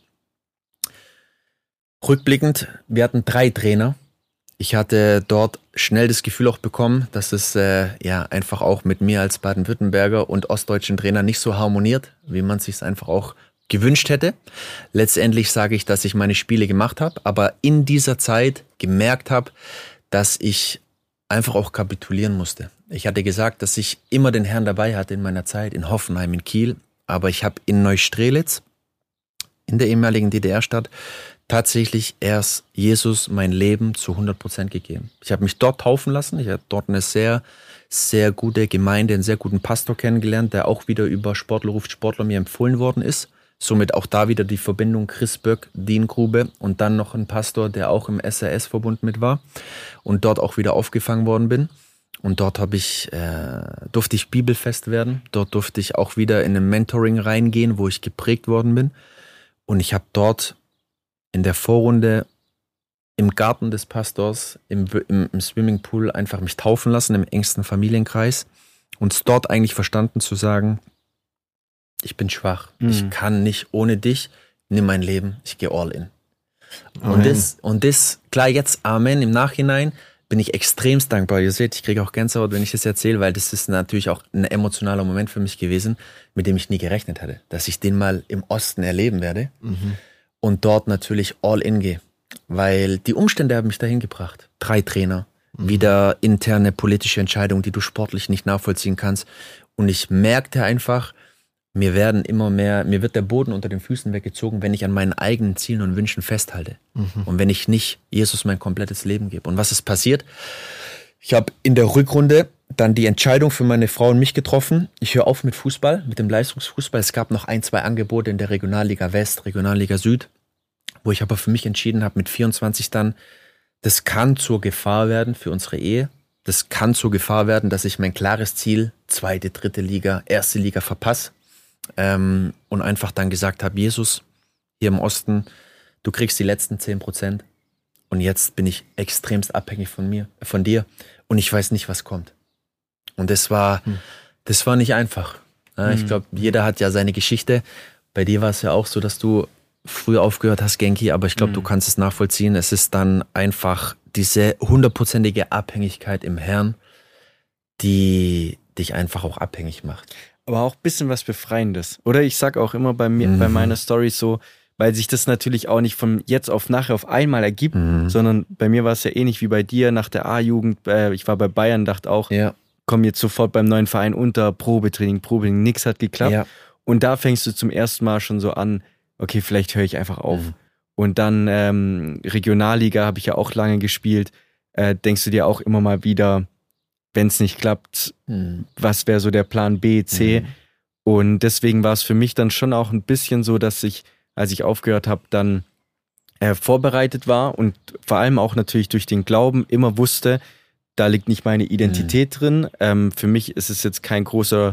Rückblickend, wir hatten 3 Trainer. Ich hatte dort schnell das Gefühl auch bekommen, dass es einfach auch mit mir als Baden-Württemberger und ostdeutschen Trainer nicht so harmoniert, wie man es sich einfach auch gewünscht hätte. Letztendlich sage ich, dass ich meine Spiele gemacht habe, aber in dieser Zeit gemerkt habe, dass ich einfach auch kapitulieren musste. Ich hatte gesagt, dass ich immer den Herrn dabei hatte in meiner Zeit, in Hoffenheim, in Kiel, aber ich habe in Neustrelitz, in der ehemaligen DDR-Stadt, tatsächlich erst Jesus mein Leben zu 100% gegeben. Ich habe mich dort taufen lassen. Ich habe dort eine sehr, sehr gute Gemeinde, einen sehr guten Pastor kennengelernt, der auch wieder über Sportler ruft Sportler mir empfohlen worden ist. Somit auch da wieder die Verbindung Chris Böck, Dean Grube und dann noch ein Pastor, der auch im SRS-Verbund mit war und dort auch wieder aufgefangen worden bin. Und dort durfte ich bibelfest werden. Dort durfte ich auch wieder in ein Mentoring reingehen, wo ich geprägt worden bin. Und ich habe dort in der Vorrunde im Garten des Pastors, im Swimmingpool einfach mich taufen lassen, im engsten Familienkreis. Und dort eigentlich verstanden zu sagen, ich bin schwach, ich kann nicht ohne dich, nimm mein Leben, ich gehe all in. Und das, klar jetzt, Amen, im Nachhinein, bin ich extremst dankbar. Ihr seht, ich kriege auch Gänsehaut, wenn ich das erzähle, weil das ist natürlich auch ein emotionaler Moment für mich gewesen, mit dem ich nie gerechnet hatte, dass ich den mal im Osten erleben werde und dort natürlich all in gehe, weil die Umstände haben mich dahin gebracht. 3 Trainer, wieder interne politische Entscheidungen, die du sportlich nicht nachvollziehen kannst. Und ich merkte einfach, mir wird der Boden unter den Füßen weggezogen, wenn ich an meinen eigenen Zielen und Wünschen festhalte. Und wenn ich nicht Jesus mein komplettes Leben gebe. Und was ist passiert? Ich habe in der Rückrunde dann die Entscheidung für meine Frau und mich getroffen. Ich höre auf mit Fußball, mit dem Leistungsfußball. Es gab noch 1, 2 Angebote in der Regionalliga West, Regionalliga Süd, wo ich aber für mich entschieden habe, mit 24 dann, das kann zur Gefahr werden für unsere Ehe. Das kann zur Gefahr werden, dass ich mein klares Ziel, 2., 3. Liga, 1. Liga verpasse. Und einfach dann gesagt habe, Jesus, hier im Osten, du kriegst die letzten 10% und jetzt bin ich extremst abhängig von dir und ich weiß nicht, was kommt. Und das war nicht einfach. Ja, ich glaube, jeder hat ja seine Geschichte. Bei dir war es ja auch so, dass du früh aufgehört hast, Genki, aber ich glaube, du kannst es nachvollziehen. Es ist dann einfach diese 100%ige Abhängigkeit im Herrn, die dich einfach auch abhängig macht. Aber auch ein bisschen was Befreiendes. Oder ich sag auch immer bei mir, bei meiner Story so, weil sich das natürlich auch nicht von jetzt auf nachher auf einmal ergibt, sondern bei mir war es ja ähnlich wie bei dir nach der A-Jugend. Ich war bei Bayern, dachte auch, komm jetzt sofort beim neuen Verein unter, Probetraining, nichts hat geklappt. Ja. Und da fängst du zum ersten Mal schon so an, okay, vielleicht höre ich einfach auf. Und dann Regionalliga habe ich ja auch lange gespielt, denkst du dir auch immer mal wieder, wenn es nicht klappt, was wäre so der Plan B, C? Und deswegen war es für mich dann schon auch ein bisschen so, dass ich, als ich aufgehört habe, dann vorbereitet war und vor allem auch natürlich durch den Glauben immer wusste, da liegt nicht meine Identität drin. Für mich ist es jetzt kein großer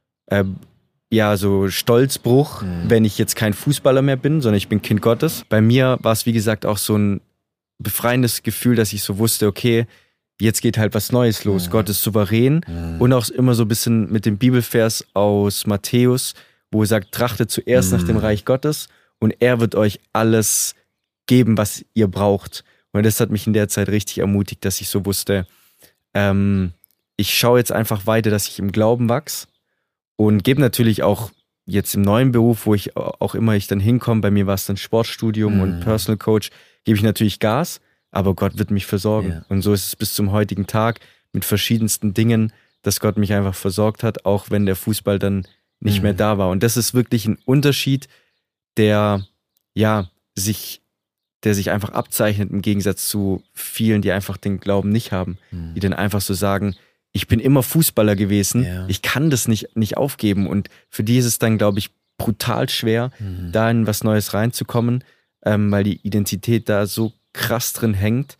so Stolzbruch, wenn ich jetzt kein Fußballer mehr bin, sondern ich bin Kind Gottes. Bei mir war es, wie gesagt, auch so ein befreiendes Gefühl, dass ich so wusste, okay, jetzt geht halt was Neues los. Gott ist souverän. Und auch immer so ein bisschen mit dem Bibelvers aus Matthäus, wo er sagt, trachtet zuerst nach dem Reich Gottes und er wird euch alles geben, was ihr braucht. Und das hat mich in der Zeit richtig ermutigt, dass ich so wusste, ich schaue jetzt einfach weiter, dass ich im Glauben wachse und gebe natürlich auch jetzt im neuen Beruf, wo ich auch immer dann hinkomme, bei mir war es dann Sportstudium und Personal Coach, gebe ich natürlich Gas. Aber Gott wird mich versorgen. Ja. Und so ist es bis zum heutigen Tag mit verschiedensten Dingen, dass Gott mich einfach versorgt hat, auch wenn der Fußball dann nicht mehr da war. Und das ist wirklich ein Unterschied, der sich einfach abzeichnet im Gegensatz zu vielen, die einfach den Glauben nicht haben, die dann einfach so sagen, ich bin immer Fußballer gewesen, ich kann das nicht aufgeben. Und für die ist es dann, glaube ich, brutal schwer, da in was Neues reinzukommen, weil die Identität da so krass drin hängt.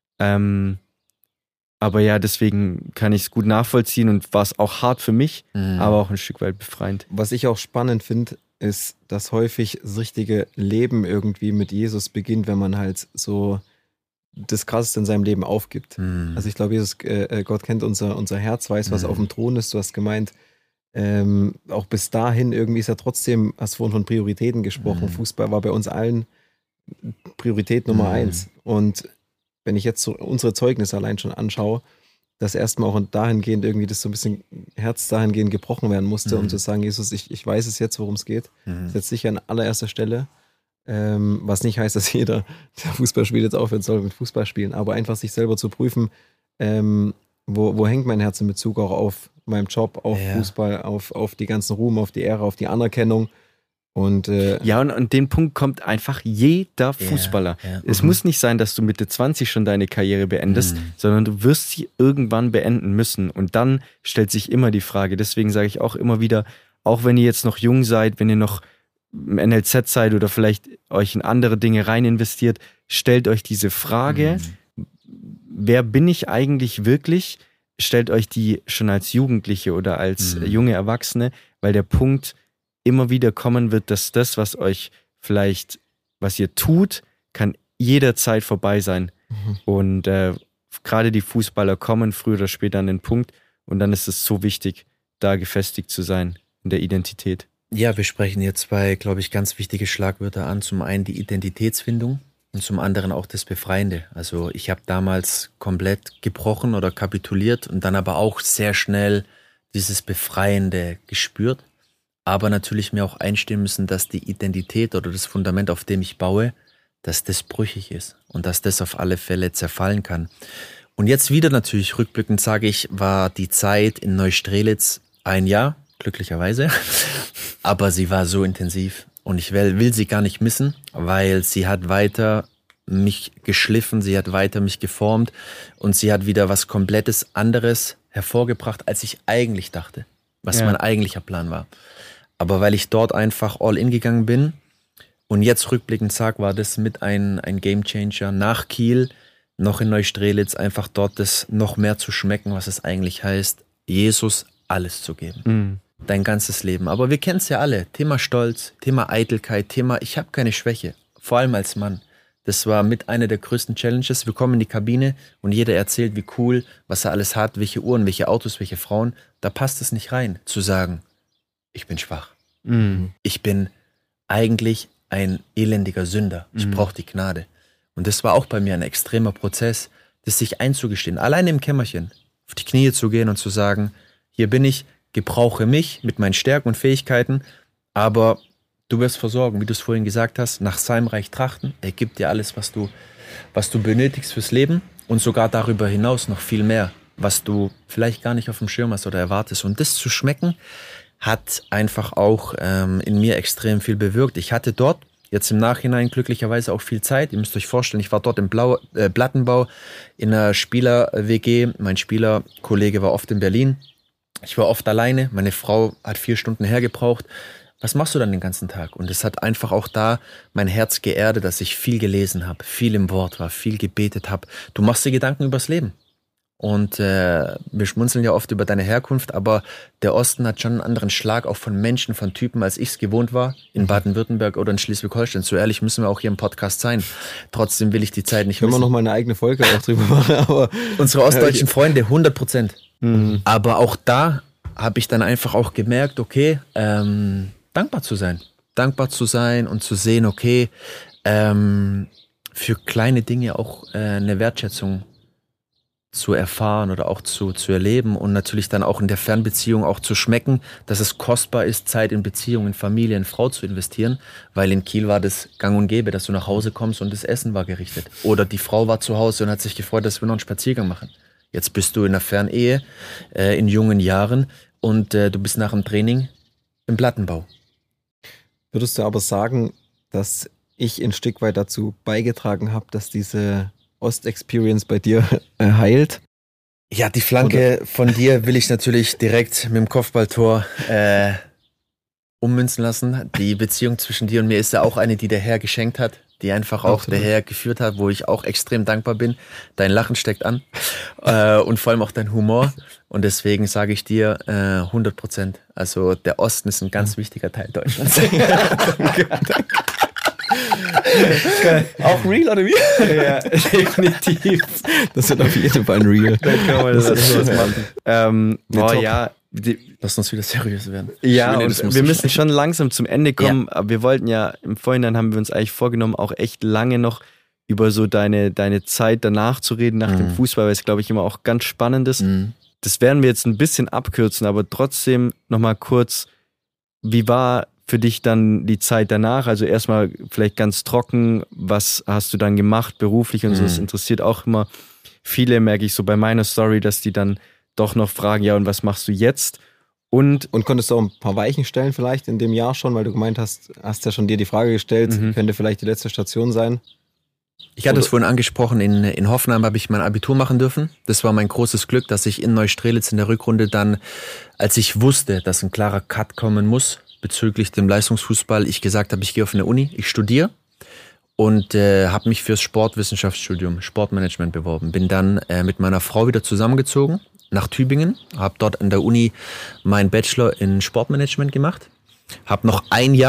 Aber ja, deswegen kann ich es gut nachvollziehen und war es auch hart für mich, aber auch ein Stück weit befreiend. Was ich auch spannend finde, ist, dass häufig das richtige Leben irgendwie mit Jesus beginnt, wenn man halt so das Krasseste in seinem Leben aufgibt. Also ich glaube, Gott kennt unser Herz, weiß, was auf dem Thron ist. Du hast gemeint, auch bis dahin irgendwie ist er trotzdem, hast vorhin von Prioritäten gesprochen, Fußball war bei uns allen Priorität Nummer 1. Und wenn ich jetzt so unsere Zeugnisse allein schon anschaue, dass erstmal auch dahingehend irgendwie das so ein bisschen Herz dahingehend gebrochen werden musste, um zu sagen, Jesus, ich weiß es jetzt, worum es geht. Setz dich an allererster Stelle. Was nicht heißt, dass jeder, der Fußball spielt, jetzt aufhören soll mit Fußball spielen, aber einfach sich selber zu prüfen, wo hängt mein Herz in Bezug auch auf meinen Job, auf Fußball, auf die ganzen Ruhm, auf die Ehre, auf die Anerkennung. Und an den Punkt kommt einfach jeder Fußballer. Es muss nicht sein, dass du Mitte 20 schon deine Karriere beendest, sondern du wirst sie irgendwann beenden müssen. Und dann stellt sich immer die Frage, deswegen sage ich auch immer wieder, auch wenn ihr jetzt noch jung seid, wenn ihr noch im NLZ seid oder vielleicht euch in andere Dinge rein investiert, stellt euch diese Frage, wer bin ich eigentlich wirklich? Stellt euch die schon als Jugendliche oder als junge Erwachsene, weil der Punkt immer wieder kommen wird, dass das, was ihr tut, kann jederzeit vorbei sein. Und gerade die Fußballer kommen früher oder später an den Punkt und dann ist es so wichtig, da gefestigt zu sein in der Identität. Ja, wir sprechen hier 2, glaube ich, ganz wichtige Schlagwörter an. Zum einen die Identitätsfindung und zum anderen auch das Befreiende. Also ich habe damals komplett gebrochen oder kapituliert und dann aber auch sehr schnell dieses Befreiende gespürt. Aber natürlich mir auch einstehen müssen, dass die Identität oder das Fundament, auf dem ich baue, dass das brüchig ist und dass das auf alle Fälle zerfallen kann. Und jetzt wieder natürlich rückblickend sage ich, war die Zeit in Neustrelitz 1 Jahr, glücklicherweise, aber sie war so intensiv und ich will sie gar nicht missen, weil sie hat weiter mich geschliffen, sie hat weiter mich geformt und sie hat wieder was komplettes anderes hervorgebracht, als ich eigentlich dachte, was mein eigentlicher Plan war. Aber weil ich dort einfach all in gegangen bin und jetzt rückblickend sage, war das mit ein Gamechanger nach Kiel, noch in Neustrelitz, einfach dort das noch mehr zu schmecken, was es eigentlich heißt, Jesus alles zu geben. Dein ganzes Leben. Aber wir kennen es ja alle. Thema Stolz, Thema Eitelkeit, Thema ich habe keine Schwäche. Vor allem als Mann. Das war mit einer der größten Challenges. Wir kommen in die Kabine und jeder erzählt, wie cool, was er alles hat, welche Uhren, welche Autos, welche Frauen. Da passt es nicht rein, zu sagen, ich bin schwach. Ich bin eigentlich ein elendiger Sünder. Ich brauche die Gnade. Und das war auch bei mir ein extremer Prozess, das sich einzugestehen. Alleine im Kämmerchen auf die Knie zu gehen und zu sagen, hier bin ich, gebrauche mich mit meinen Stärken und Fähigkeiten, aber du wirst versorgen, wie du es vorhin gesagt hast, nach seinem Reich trachten. Er gibt dir alles, was du benötigst fürs Leben und sogar darüber hinaus noch viel mehr, was du vielleicht gar nicht auf dem Schirm hast oder erwartest. Und das zu schmecken, hat einfach auch in mir extrem viel bewirkt. Ich hatte dort jetzt im Nachhinein glücklicherweise auch viel Zeit. Ihr müsst euch vorstellen, ich war dort im Plattenbau in einer Spieler-WG. Mein Spielerkollege war oft in Berlin. Ich war oft alleine. Meine Frau hat 4 Stunden hergebraucht. Was machst du dann den ganzen Tag? Und es hat einfach auch da mein Herz geerdet, dass ich viel gelesen habe, viel im Wort war, viel gebetet habe. Du machst dir Gedanken übers Leben. Und wir schmunzeln ja oft über deine Herkunft, aber der Osten hat schon einen anderen Schlag, auch von Menschen, von Typen, als ich es gewohnt war, in Baden-Württemberg oder in Schleswig-Holstein. So ehrlich müssen wir auch hier im Podcast sein. Trotzdem will ich die Zeit nicht missen. Können wir noch mal eine eigene Folge auch drüber machen. Aber unsere ostdeutschen Freunde, 100%. Aber auch da habe ich dann einfach auch gemerkt, okay, dankbar zu sein. Dankbar zu sein und zu sehen, okay, für kleine Dinge auch eine Wertschätzung zu erfahren oder auch zu erleben und natürlich dann auch in der Fernbeziehung auch zu schmecken, dass es kostbar ist, Zeit in Beziehungen, in Familie, in Frau zu investieren, weil in Kiel war das gang und gäbe, dass du nach Hause kommst und das Essen war gerichtet. Oder die Frau war zu Hause und hat sich gefreut, dass wir noch einen Spaziergang machen. Jetzt bist du in einer Fernehe, in jungen Jahren und du bist nach dem Training im Plattenbau. Würdest du aber sagen, dass ich ein Stück weit dazu beigetragen habe, dass diese Ost-Experience bei dir heilt? Ja, die Flanke von dir will ich natürlich direkt mit dem Kopfballtor ummünzen lassen. Die Beziehung zwischen dir und mir ist ja auch eine, die der Herr geschenkt hat, die einfach auch der Herr geführt hat, wo ich auch extrem dankbar bin. Dein Lachen steckt an und vor allem auch dein Humor. Und deswegen sage ich dir 100%. Also der Osten ist ein ganz wichtiger Teil Deutschlands. Danke. Auch real oder wie? Ja, definitiv. Das wird auf jeden Fall ein Real. Da kann man das machen. Lass uns wieder seriös werden. Ja, und wir müssen schon langsam zum Ende kommen. Aber wir wollten ja, im Vorhinein haben wir uns eigentlich vorgenommen, auch echt lange noch über so deine Zeit danach zu reden, nach dem Fußball, weil es, glaube ich, immer auch ganz spannend ist. Das werden wir jetzt ein bisschen abkürzen, aber trotzdem nochmal kurz, wie war für dich dann die Zeit danach? Also erstmal vielleicht ganz trocken, was hast du dann gemacht beruflich und so? Das interessiert auch immer viele, merke ich so bei meiner Story, dass die dann doch noch fragen, ja, und was machst du jetzt? Und konntest du auch ein paar Weichen stellen vielleicht in dem Jahr schon, weil du gemeint hast ja schon dir die Frage gestellt, könnte vielleicht die letzte Station sein? Ich hatte es vorhin angesprochen, in Hoffenheim habe ich mein Abitur machen dürfen. Das war mein großes Glück, dass ich in Neustrelitz in der Rückrunde dann, als ich wusste, dass ein klarer Cut kommen muss, bezüglich dem Leistungsfußball, ich gesagt habe, ich gehe auf eine Uni, ich studiere und habe mich fürs Sportwissenschaftsstudium, Sportmanagement beworben. Bin dann mit meiner Frau wieder zusammengezogen nach Tübingen, habe dort an der Uni meinen Bachelor in Sportmanagement gemacht, habe noch ein Jahr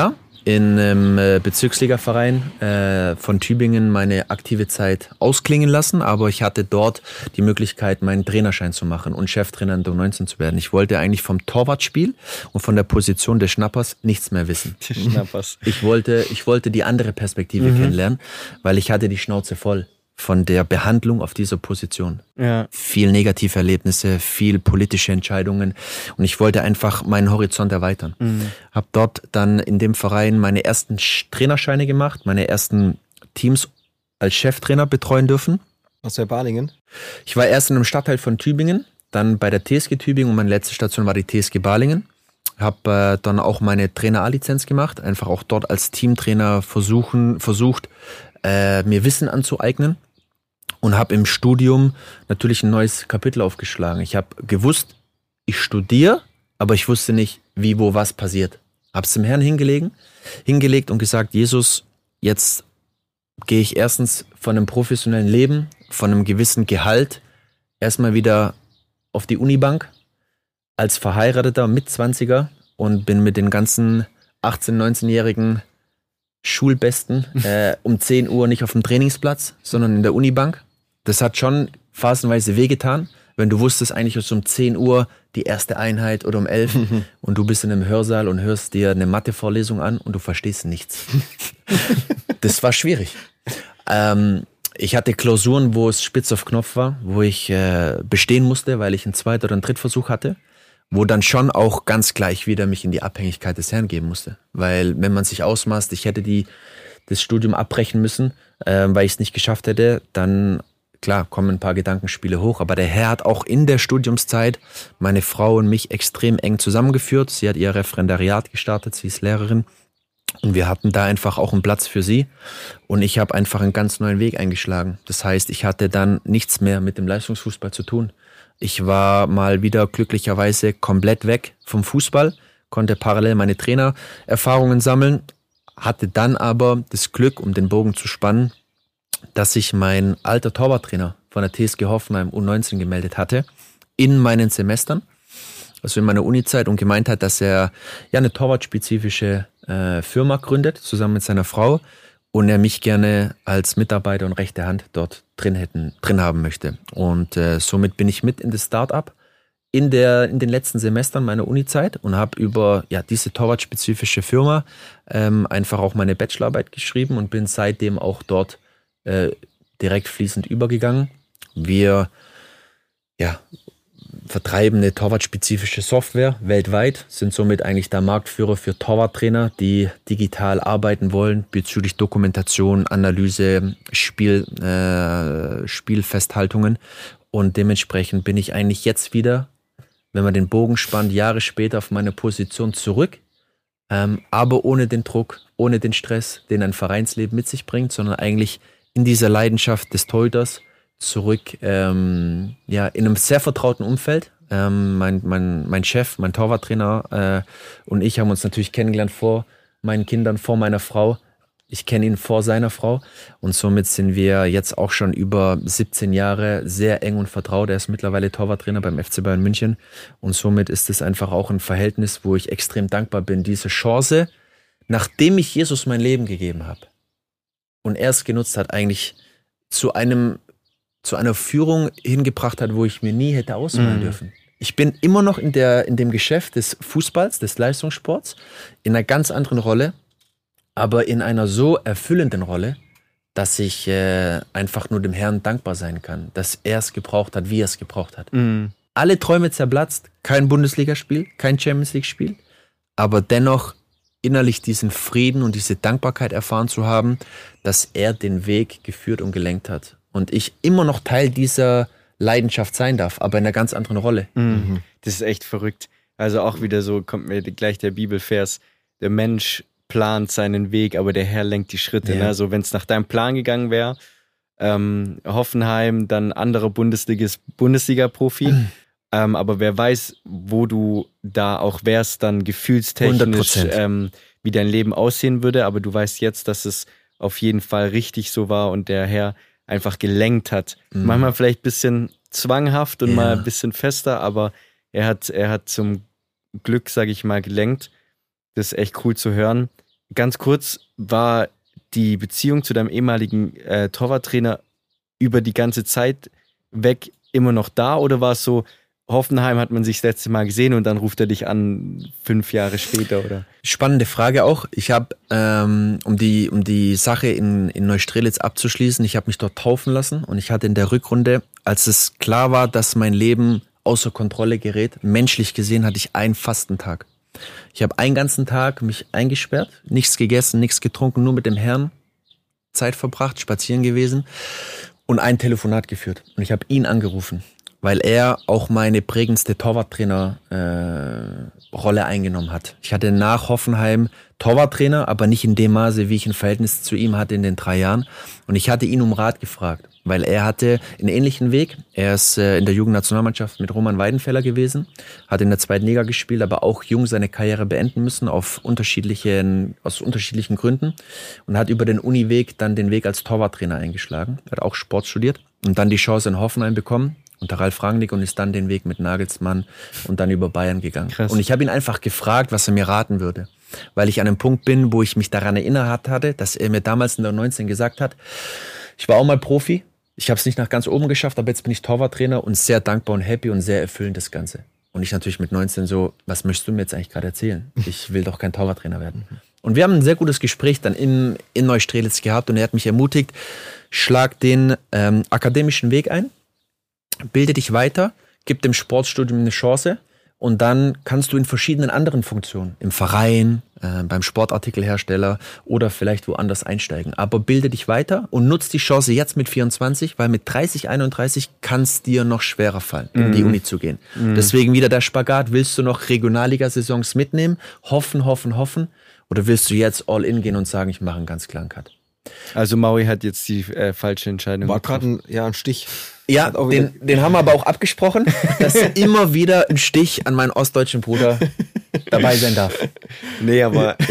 in einem Bezirksligaverein von Tübingen meine aktive Zeit ausklingen lassen, aber ich hatte dort die Möglichkeit, meinen Trainerschein zu machen und Cheftrainer in der U19 zu werden. Ich wollte eigentlich vom Torwartspiel und von der Position des Schnappers nichts mehr wissen. Des Schnappers. Ich wollte die andere Perspektive kennenlernen, weil ich hatte die Schnauze voll von der Behandlung auf dieser Position. Ja. Viel negative Erlebnisse, viel politische Entscheidungen und ich wollte einfach meinen Horizont erweitern. Habe dort dann in dem Verein meine ersten Trainerscheine gemacht, meine ersten Teams als Cheftrainer betreuen dürfen. Aus der Balingen? Ich war erst in einem Stadtteil von Tübingen, dann bei der TSG Tübingen und meine letzte Station war die TSG Balingen. Habe dann auch meine Trainer A-Lizenz gemacht, einfach auch dort als Teamtrainer versucht, mir Wissen anzueignen. Und habe im Studium natürlich ein neues Kapitel aufgeschlagen. Ich habe gewusst, ich studiere, aber ich wusste nicht, wie, wo, was passiert. Habe es dem Herrn hingelegt und gesagt, Jesus, jetzt gehe ich erstens von einem professionellen Leben, von einem gewissen Gehalt, erstmal wieder auf die Unibank als Verheirateter Mit-20er und bin mit den ganzen 18-, 19-jährigen Schulbesten um 10 Uhr nicht auf dem Trainingsplatz, sondern in der Unibank. Das hat schon phasenweise wehgetan, wenn du wusstest, eigentlich ist um 10 Uhr die erste Einheit oder um 11 und du bist in einem Hörsaal und hörst dir eine Mathe-Vorlesung an und du verstehst nichts. Das war schwierig. Ich hatte Klausuren, wo es spitz auf Knopf war, wo ich bestehen musste, weil ich einen Zweit- oder einen Drittversuch hatte, wo dann schon auch ganz gleich wieder mich in die Abhängigkeit des Herrn geben musste. Weil wenn man sich ausmaßt, ich hätte das Studium abbrechen müssen, weil ich es nicht geschafft hätte, dann klar, kommen ein paar Gedankenspiele hoch, aber der Herr hat auch in der Studiumszeit meine Frau und mich extrem eng zusammengeführt. Sie hat ihr Referendariat gestartet, sie ist Lehrerin und wir hatten da einfach auch einen Platz für sie und ich habe einfach einen ganz neuen Weg eingeschlagen. Das heißt, ich hatte dann nichts mehr mit dem Leistungsfußball zu tun. Ich war mal wieder glücklicherweise komplett weg vom Fußball, konnte parallel meine Trainererfahrungen sammeln, hatte dann aber das Glück, um den Bogen zu spannen, dass sich mein alter Torwarttrainer von der TSG Hoffenheim U19 gemeldet hatte in meinen Semestern, also in meiner Unizeit und gemeint hat, dass er ja eine torwartspezifische Firma gründet, zusammen mit seiner Frau und er mich gerne als Mitarbeiter und rechte Hand dort drin haben möchte. Und somit bin ich mit in das Start-up in den letzten Semestern meiner Unizeit und habe über diese torwartspezifische Firma einfach auch meine Bachelorarbeit geschrieben und bin seitdem auch dort direkt fließend übergegangen. Wir vertreiben eine torwartspezifische Software weltweit, sind somit eigentlich der Marktführer für Torwarttrainer, die digital arbeiten wollen bezüglich Dokumentation, Analyse, Spielfesthaltungen und dementsprechend bin ich eigentlich jetzt wieder, wenn man den Bogen spannt, Jahre später auf meine Position zurück, aber ohne den Druck, ohne den Stress, den ein Vereinsleben mit sich bringt, sondern eigentlich in dieser Leidenschaft des Torhüters zurück, in einem sehr vertrauten Umfeld. Mein Chef, mein Torwarttrainer und ich haben uns natürlich kennengelernt vor meinen Kindern, vor meiner Frau. Ich kenne ihn vor seiner Frau und somit sind wir jetzt auch schon über 17 Jahre sehr eng und vertraut. Er ist mittlerweile Torwarttrainer beim FC Bayern München und somit ist es einfach auch ein Verhältnis, wo ich extrem dankbar bin. Diese Chance, nachdem ich Jesus mein Leben gegeben habe und er es genutzt hat, eigentlich zu einer Führung hingebracht hat, wo ich mir nie hätte ausmalen dürfen. Ich bin immer noch in dem Geschäft des Fußballs, des Leistungssports, in einer ganz anderen Rolle, aber in einer so erfüllenden Rolle, dass ich einfach nur dem Herrn dankbar sein kann, dass er es gebraucht hat, wie er es gebraucht hat. Alle Träume zerplatzt, kein Bundesligaspiel, kein Champions League-Spiel, aber dennoch innerlich diesen Frieden und diese Dankbarkeit erfahren zu haben, dass er den Weg geführt und gelenkt hat. Und ich immer noch Teil dieser Leidenschaft sein darf, aber in einer ganz anderen Rolle. Das ist echt verrückt. Also auch wieder so kommt mir gleich der Bibelvers, der Mensch plant seinen Weg, aber der Herr lenkt die Schritte. Ja. Ne? Also wenn es nach deinem Plan gegangen wäre, Hoffenheim, dann anderer Bundesliga-Profi, aber wer weiß, wo du da auch wärst, dann gefühlstechnisch, 100%. wie dein Leben aussehen würde, aber du weißt jetzt, dass es auf jeden Fall richtig so war und der Herr einfach gelenkt hat. Manchmal vielleicht ein bisschen zwanghaft und mal ein bisschen fester, aber er hat zum Glück, sage ich mal, gelenkt. Das ist echt cool zu hören. ganz kurz, war die Beziehung zu deinem ehemaligen Torwarttrainer über die ganze Zeit weg immer noch da oder war es so, Hoffenheim hat man sich das letzte Mal gesehen und dann ruft er dich an 5 Jahre später, oder? Spannende Frage auch. Ich habe, um die Sache in Neustrelitz abzuschließen, ich habe mich dort taufen lassen und ich hatte in der Rückrunde, als es klar war, dass mein Leben außer Kontrolle gerät, menschlich gesehen hatte ich einen Fastentag. Ich habe einen ganzen Tag mich eingesperrt, nichts gegessen, nichts getrunken, nur mit dem Herrn Zeit verbracht, spazieren gewesen und ein Telefonat geführt. Und ich habe ihn angerufen, weil er auch meine prägendste Torwarttrainer-Rolle eingenommen hat. Ich hatte nach Hoffenheim Torwarttrainer, aber nicht in dem Maße, wie ich ein Verhältnis zu ihm hatte in den 3 Jahren. Und ich hatte ihn um Rat gefragt, weil er hatte einen ähnlichen Weg. Er ist in der Jugendnationalmannschaft mit Roman Weidenfeller gewesen, hat in der 2. Liga gespielt, aber auch jung seine Karriere beenden müssen aus unterschiedlichen Gründen und hat über den Uniweg dann den Weg als Torwarttrainer eingeschlagen. Er hat auch Sport studiert und dann die Chance in Hoffenheim bekommen unter Ralf Rangnick und ist dann den Weg mit Nagelsmann und dann über Bayern gegangen. Krass. Und ich habe ihn einfach gefragt, was er mir raten würde, weil ich an einem Punkt bin, wo ich mich daran erinnert hatte, dass er mir damals in der 19 gesagt hat, ich war auch mal Profi, ich habe es nicht nach ganz oben geschafft, aber jetzt bin ich Torwarttrainer und sehr dankbar und happy und sehr erfüllend das Ganze. Und ich natürlich mit 19 so, was möchtest du mir jetzt eigentlich gerade erzählen? Ich will doch kein Torwarttrainer werden. Und wir haben ein sehr gutes Gespräch dann in Neustrelitz gehabt und er hat mich ermutigt, schlag den akademischen Weg ein, bilde dich weiter, gib dem Sportstudium eine Chance und dann kannst du in verschiedenen anderen Funktionen, im Verein, beim Sportartikelhersteller oder vielleicht woanders einsteigen. Aber bilde dich weiter und nutz die Chance jetzt mit 24, weil mit 30, 31 kann es dir noch schwerer fallen, in die Uni zu gehen. Deswegen wieder der Spagat, willst du noch Regionalliga-Saisons mitnehmen, hoffen oder willst du jetzt all in gehen und sagen, ich mache einen ganz klaren Cut? Also Maui hat jetzt die falsche Entscheidung War gerade ein Stich. Ja, den haben wir aber auch abgesprochen, dass immer wieder ein Stich an meinen ostdeutschen Bruder dabei sein darf. Sehr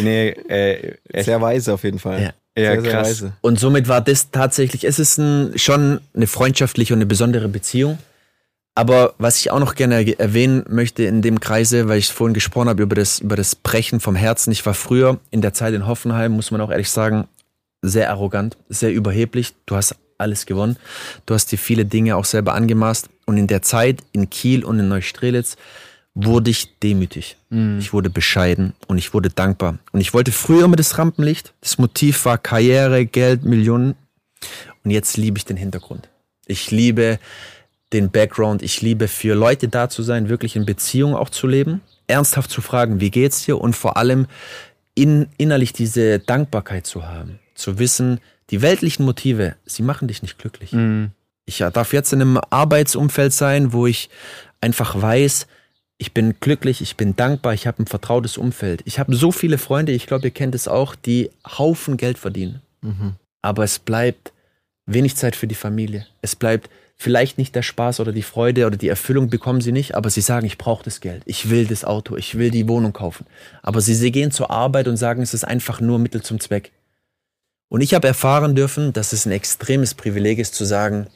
weise auf jeden Fall. Ja. Ja, Sehr krass. weise. Und somit war das tatsächlich, es ist schon eine freundschaftliche und eine besondere Beziehung. Aber was ich auch noch gerne erwähnen möchte in dem Kreise, weil ich vorhin gesprochen habe über das Brechen vom Herzen. Ich war früher in der Zeit in Hoffenheim, muss man auch ehrlich sagen, sehr arrogant, sehr überheblich. Du hast alles gewonnen. Du hast dir viele Dinge auch selber angemaßt. Und in der Zeit in Kiel und in Neustrelitz wurde ich demütig. Ich wurde bescheiden und ich wurde dankbar. Und ich wollte früher immer das Rampenlicht. Das Motiv war Karriere, Geld, Millionen. Und jetzt liebe ich den Hintergrund. Ich liebe den Background. Ich liebe für Leute da zu sein, wirklich in Beziehung auch zu leben. Ernsthaft zu fragen, wie geht's dir? Und vor allem innerlich diese Dankbarkeit zu haben. Zu wissen, die weltlichen Motive, sie machen dich nicht glücklich. Ich darf jetzt in einem Arbeitsumfeld sein, wo ich einfach weiß, ich bin glücklich, ich bin dankbar, ich habe ein vertrautes Umfeld. Ich habe so viele Freunde, ich glaube, ihr kennt es auch, die Haufen Geld verdienen. Aber es bleibt wenig Zeit für die Familie. Es bleibt vielleicht nicht der Spaß oder die Freude oder die Erfüllung bekommen sie nicht, aber sie sagen, ich brauche das Geld, ich will das Auto, ich will die Wohnung kaufen. Aber sie gehen zur Arbeit und sagen, es ist einfach nur Mittel zum Zweck. Und ich habe erfahren dürfen, dass es ein extremes Privileg ist, zu sagen,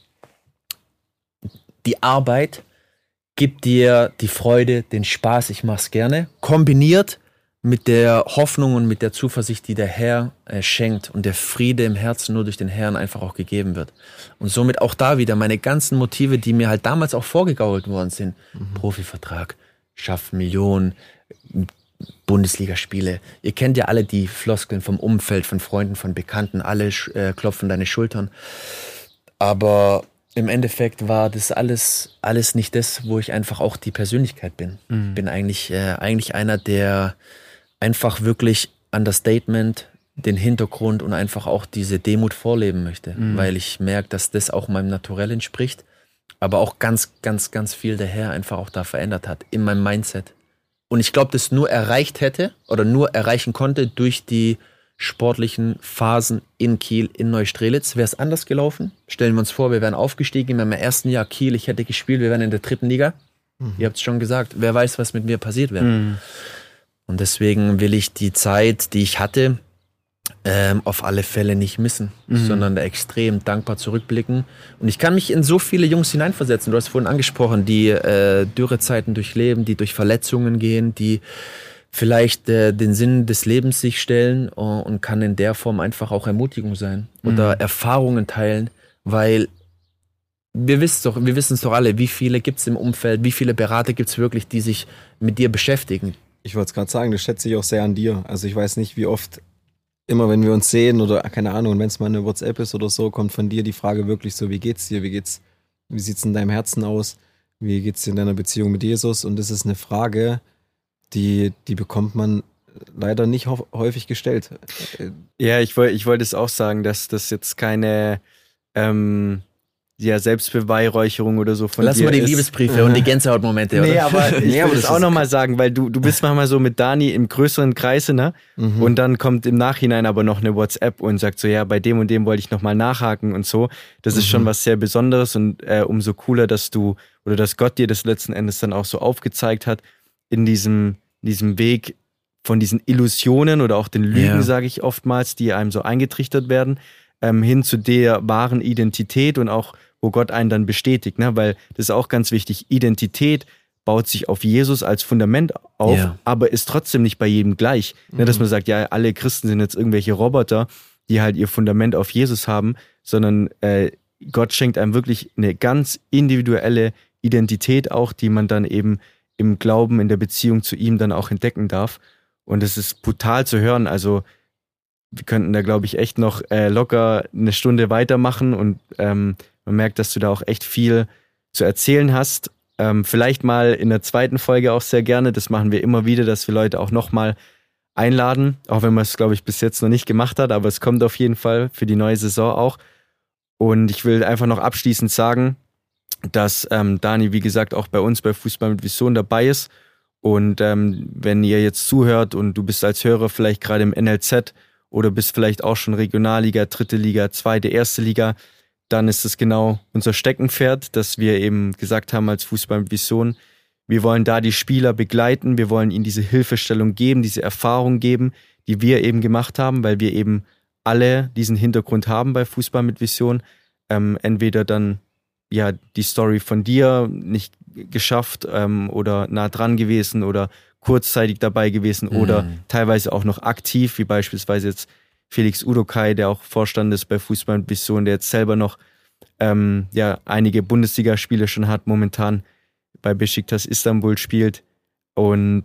die Arbeit gibt dir die Freude, den Spaß, ich mache es gerne, kombiniert mit der Hoffnung und mit der Zuversicht, die der Herr schenkt und der Friede im Herzen nur durch den Herrn einfach auch gegeben wird. Und somit auch da wieder meine ganzen Motive, die mir halt damals auch vorgegaukelt worden sind. Profivertrag, schaff Millionen, Bundesligaspiele. Ihr kennt ja alle die Floskeln vom Umfeld, von Freunden, von Bekannten, alle klopfen deine Schultern. Aber im Endeffekt war das alles nicht das, wo ich einfach auch die Persönlichkeit bin. Ich bin eigentlich einer, der einfach wirklich Understatement, den Hintergrund und einfach auch diese Demut vorleben möchte, weil ich merke, dass das auch meinem Naturell entspricht, aber auch ganz, ganz, ganz viel der Herr einfach auch da verändert hat in meinem Mindset. Und ich glaube, das nur erreicht hätte oder nur erreichen konnte durch die sportlichen Phasen in Kiel, in Neustrelitz. Wäre es anders gelaufen? Stellen wir uns vor, wir wären aufgestiegen in meinem ersten Jahr Kiel, ich hätte gespielt, wir wären in der 3. Liga. Ihr habt es schon gesagt, wer weiß, was mit mir passiert wäre. Und deswegen will ich die Zeit, die ich hatte, auf alle Fälle nicht missen, sondern da extrem dankbar zurückblicken. Und ich kann mich in so viele Jungs hineinversetzen. Du hast vorhin angesprochen, die Dürrezeiten durchleben, die durch Verletzungen gehen, die vielleicht den Sinn des Lebens sich stellen und kann in der Form einfach auch Ermutigung sein oder Erfahrungen teilen, weil wir wissen es doch alle, wie viele gibt es im Umfeld, wie viele Berater gibt es wirklich, die sich mit dir beschäftigen. Ich wollte es gerade sagen, das schätze ich auch sehr an dir. Also ich weiß nicht, wie oft, immer wenn wir uns sehen oder keine Ahnung, wenn es mal eine WhatsApp ist oder so, kommt von dir die Frage wirklich so, wie geht's dir, wie sieht's in deinem Herzen aus, wie geht's dir in deiner Beziehung mit Jesus? Und das ist eine Frage, die bekommt man leider nicht häufig gestellt. Ja, ich wollte es auch sagen, dass das jetzt keine Selbstbeweihräucherung oder so von Lass dir mal die ist. Liebesbriefe und die Gänsehautmomente, Nee, oder? aber ich will das auch nochmal sagen, weil du bist manchmal so mit Dani im größeren Kreise, ne? Und dann kommt im Nachhinein aber noch eine WhatsApp und sagt so, ja, bei dem und dem wollte ich nochmal nachhaken und so. Das ist schon was sehr Besonderes und umso cooler, dass Gott dir das letzten Endes dann auch so aufgezeigt hat in diesem Weg von diesen Illusionen oder auch den Lügen, sage ich oftmals, die einem so eingetrichtert werden, hin zu der wahren Identität und auch wo Gott einen dann bestätigt, ne? Weil das ist auch ganz wichtig. Identität baut sich auf Jesus als Fundament auf, aber ist trotzdem nicht bei jedem gleich. Ne? Dass man sagt, ja, alle Christen sind jetzt irgendwelche Roboter, die halt ihr Fundament auf Jesus haben, sondern Gott schenkt einem wirklich eine ganz individuelle Identität auch, die man dann eben im Glauben, in der Beziehung zu ihm dann auch entdecken darf. Und es ist brutal zu hören. Also wir könnten da, glaube ich, echt noch locker eine Stunde weitermachen und man merkt, dass du da auch echt viel zu erzählen hast. Vielleicht mal in der zweiten Folge auch sehr gerne. Das machen wir immer wieder, dass wir Leute auch nochmal einladen. Auch wenn man es, glaube ich, bis jetzt noch nicht gemacht hat. Aber es kommt auf jeden Fall für die neue Saison auch. Und ich will einfach noch abschließend sagen, dass Dani, wie gesagt, auch bei uns bei Fußball mit Vision dabei ist. Und wenn ihr jetzt zuhört und du bist als Hörer vielleicht gerade im NLZ oder bist vielleicht auch schon Regionalliga, 3. Liga, 2., 1. Liga, dann ist es genau unser Steckenpferd, dass wir eben gesagt haben als Fußball mit Vision, wir wollen da die Spieler begleiten, wir wollen ihnen diese Hilfestellung geben, diese Erfahrung geben, die wir eben gemacht haben, weil wir eben alle diesen Hintergrund haben bei Fußball mit Vision. Entweder dann ja die Story von dir nicht geschafft oder nah dran gewesen oder kurzzeitig dabei gewesen oder teilweise auch noch aktiv, wie beispielsweise jetzt Felix Udokai, der auch Vorstand ist bei Fußball mit Vision, der jetzt selber noch einige Bundesligaspiele schon hat, momentan bei Beşiktaş Istanbul spielt. Und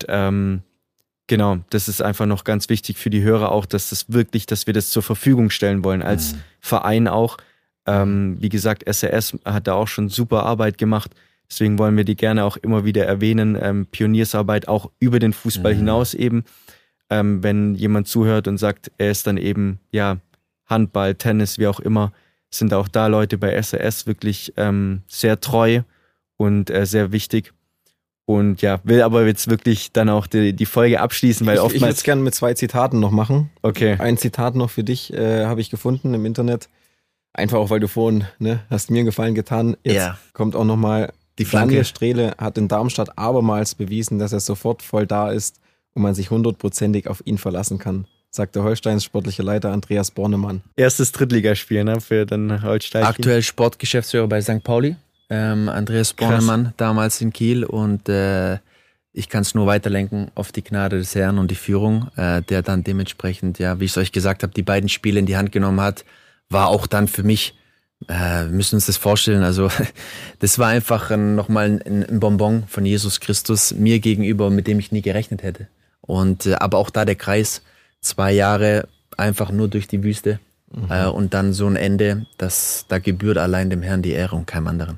genau, das ist einfach noch ganz wichtig für die Hörer auch, dass wir das zur Verfügung stellen wollen, als Verein auch. Wie gesagt, SRS hat da auch schon super Arbeit gemacht. Deswegen wollen wir die gerne auch immer wieder erwähnen. Pioniersarbeit auch über den Fußball hinaus eben. Wenn jemand zuhört und sagt, er ist dann eben Handball, Tennis, wie auch immer, sind auch da Leute bei SRS wirklich sehr treu und sehr wichtig. Und will aber jetzt wirklich dann auch die Folge abschließen, weil oftmals... Ich würde es gerne mit 2 Zitaten noch machen. Okay. Ein Zitat noch für dich habe ich gefunden im Internet. Einfach auch, weil du vorhin, hast mir einen Gefallen getan. Jetzt kommt auch nochmal, die Flanke. Daniel Strehle hat in Darmstadt abermals bewiesen, dass er sofort voll da ist und man sich 100%ig auf ihn verlassen kann, sagt der Holsteins sportliche Leiter Andreas Bornemann. Erstes Drittligaspiel, ne, für den Holstein. Aktuell Sportgeschäftsführer bei St. Pauli, Andreas Bornemann, damals in Kiel, und ich kann es nur weiterlenken auf die Gnade des Herrn und die Führung, der dann dementsprechend, wie ich es euch gesagt habe, die beiden Spiele in die Hand genommen hat, war auch dann für mich, wir müssen uns das vorstellen, also das war einfach nochmal ein Bonbon von Jesus Christus mir gegenüber, mit dem ich nie gerechnet hätte. Und aber auch da der Kreis, 2 Jahre einfach nur durch die Wüste und dann so ein Ende, da gebührt allein dem Herrn die Ehre und keinem anderen.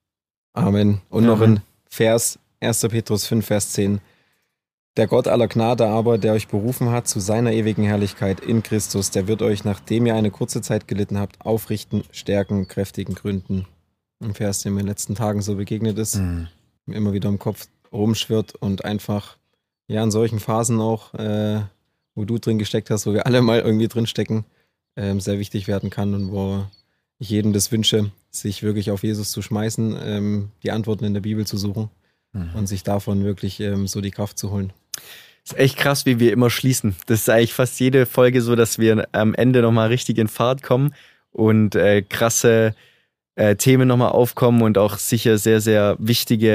Amen. Und noch ein Vers, 1. Petrus 5, Vers 10. Der Gott aller Gnade aber, der euch berufen hat zu seiner ewigen Herrlichkeit in Christus, der wird euch, nachdem ihr eine kurze Zeit gelitten habt, aufrichten, stärken, kräftigen gründen. Ein Vers, der mir in den letzten Tagen so begegnet ist, mir immer wieder im Kopf rumschwirrt und einfach, in solchen Phasen auch, wo du drin gesteckt hast, wo wir alle mal irgendwie drin stecken, sehr wichtig werden kann und wo ich jedem das wünsche, sich wirklich auf Jesus zu schmeißen, die Antworten in der Bibel zu suchen und sich davon wirklich so die Kraft zu holen. Ist echt krass, wie wir immer schließen. Das ist eigentlich fast jede Folge so, dass wir am Ende nochmal richtig in Fahrt kommen und krasse Themen nochmal aufkommen und auch sicher sehr, sehr wichtige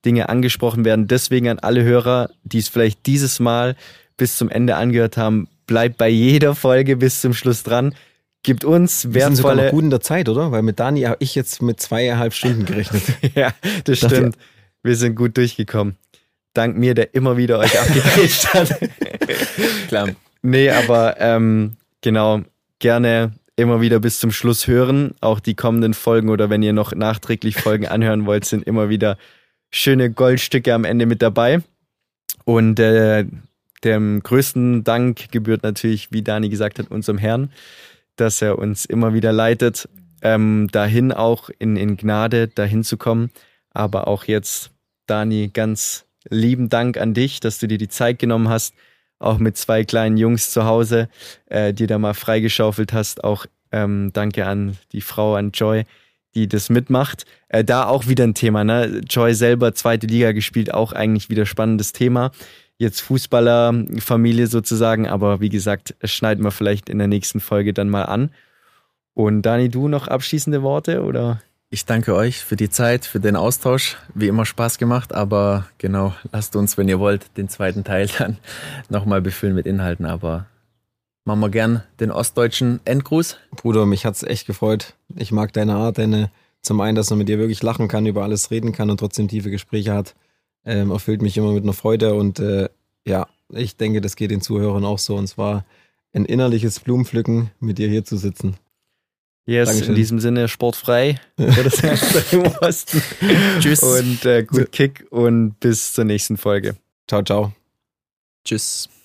Dinge angesprochen werden. Deswegen an alle Hörer, die es vielleicht dieses Mal bis zum Ende angehört haben, bleibt bei jeder Folge bis zum Schluss dran. Gibt uns wertvolle... Wir sind sogar noch gut in der Zeit, oder? Weil mit Dani habe ich jetzt mit 2,5 Stunden gerechnet. Ja, das stimmt. Wir sind gut durchgekommen. Dank mir, der immer wieder euch abgegrätscht hat. Klar. Nee, aber genau, gerne immer wieder bis zum Schluss hören. Auch die kommenden Folgen oder wenn ihr noch nachträglich Folgen anhören wollt, sind immer wieder schöne Goldstücke am Ende mit dabei. Und dem größten Dank gebührt natürlich, wie Dani gesagt hat, unserem Herrn, dass er uns immer wieder leitet, dahin auch in Gnade dahin zu kommen. Aber auch jetzt, Dani, ganz lieben Dank an dich, dass du dir die Zeit genommen hast, auch mit 2 kleinen Jungs zu Hause, dir da mal freigeschaufelt hast. Auch danke an die Frau, an Joy, die das mitmacht. Da auch wieder ein Thema, ne? Joy selber 2. Liga gespielt, auch eigentlich wieder spannendes Thema. Jetzt Fußballerfamilie sozusagen, aber wie gesagt, schneiden wir vielleicht in der nächsten Folge dann mal an. Und Dani, du noch abschließende Worte, oder? Ich danke euch für die Zeit, für den Austausch. Wie immer Spaß gemacht, aber genau, lasst uns, wenn ihr wollt, den zweiten Teil dann nochmal befüllen mit Inhalten. Aber machen wir gern den ostdeutschen Endgruß. Bruder, mich hat's echt gefreut. Ich mag deine Art, zum einen, dass man mit dir wirklich lachen kann, über alles reden kann und trotzdem tiefe Gespräche hat. Erfüllt mich immer mit einer Freude und ja, ich denke, das geht den Zuhörern auch so. Und zwar ein innerliches Blumenpflücken, mit dir hier zu sitzen. Yes, Dankeschön. In diesem Sinne sportfrei. Das heißt im Osten. Tschüss. Und gut Kick und bis zur nächsten Folge. Ciao, ciao. Tschüss.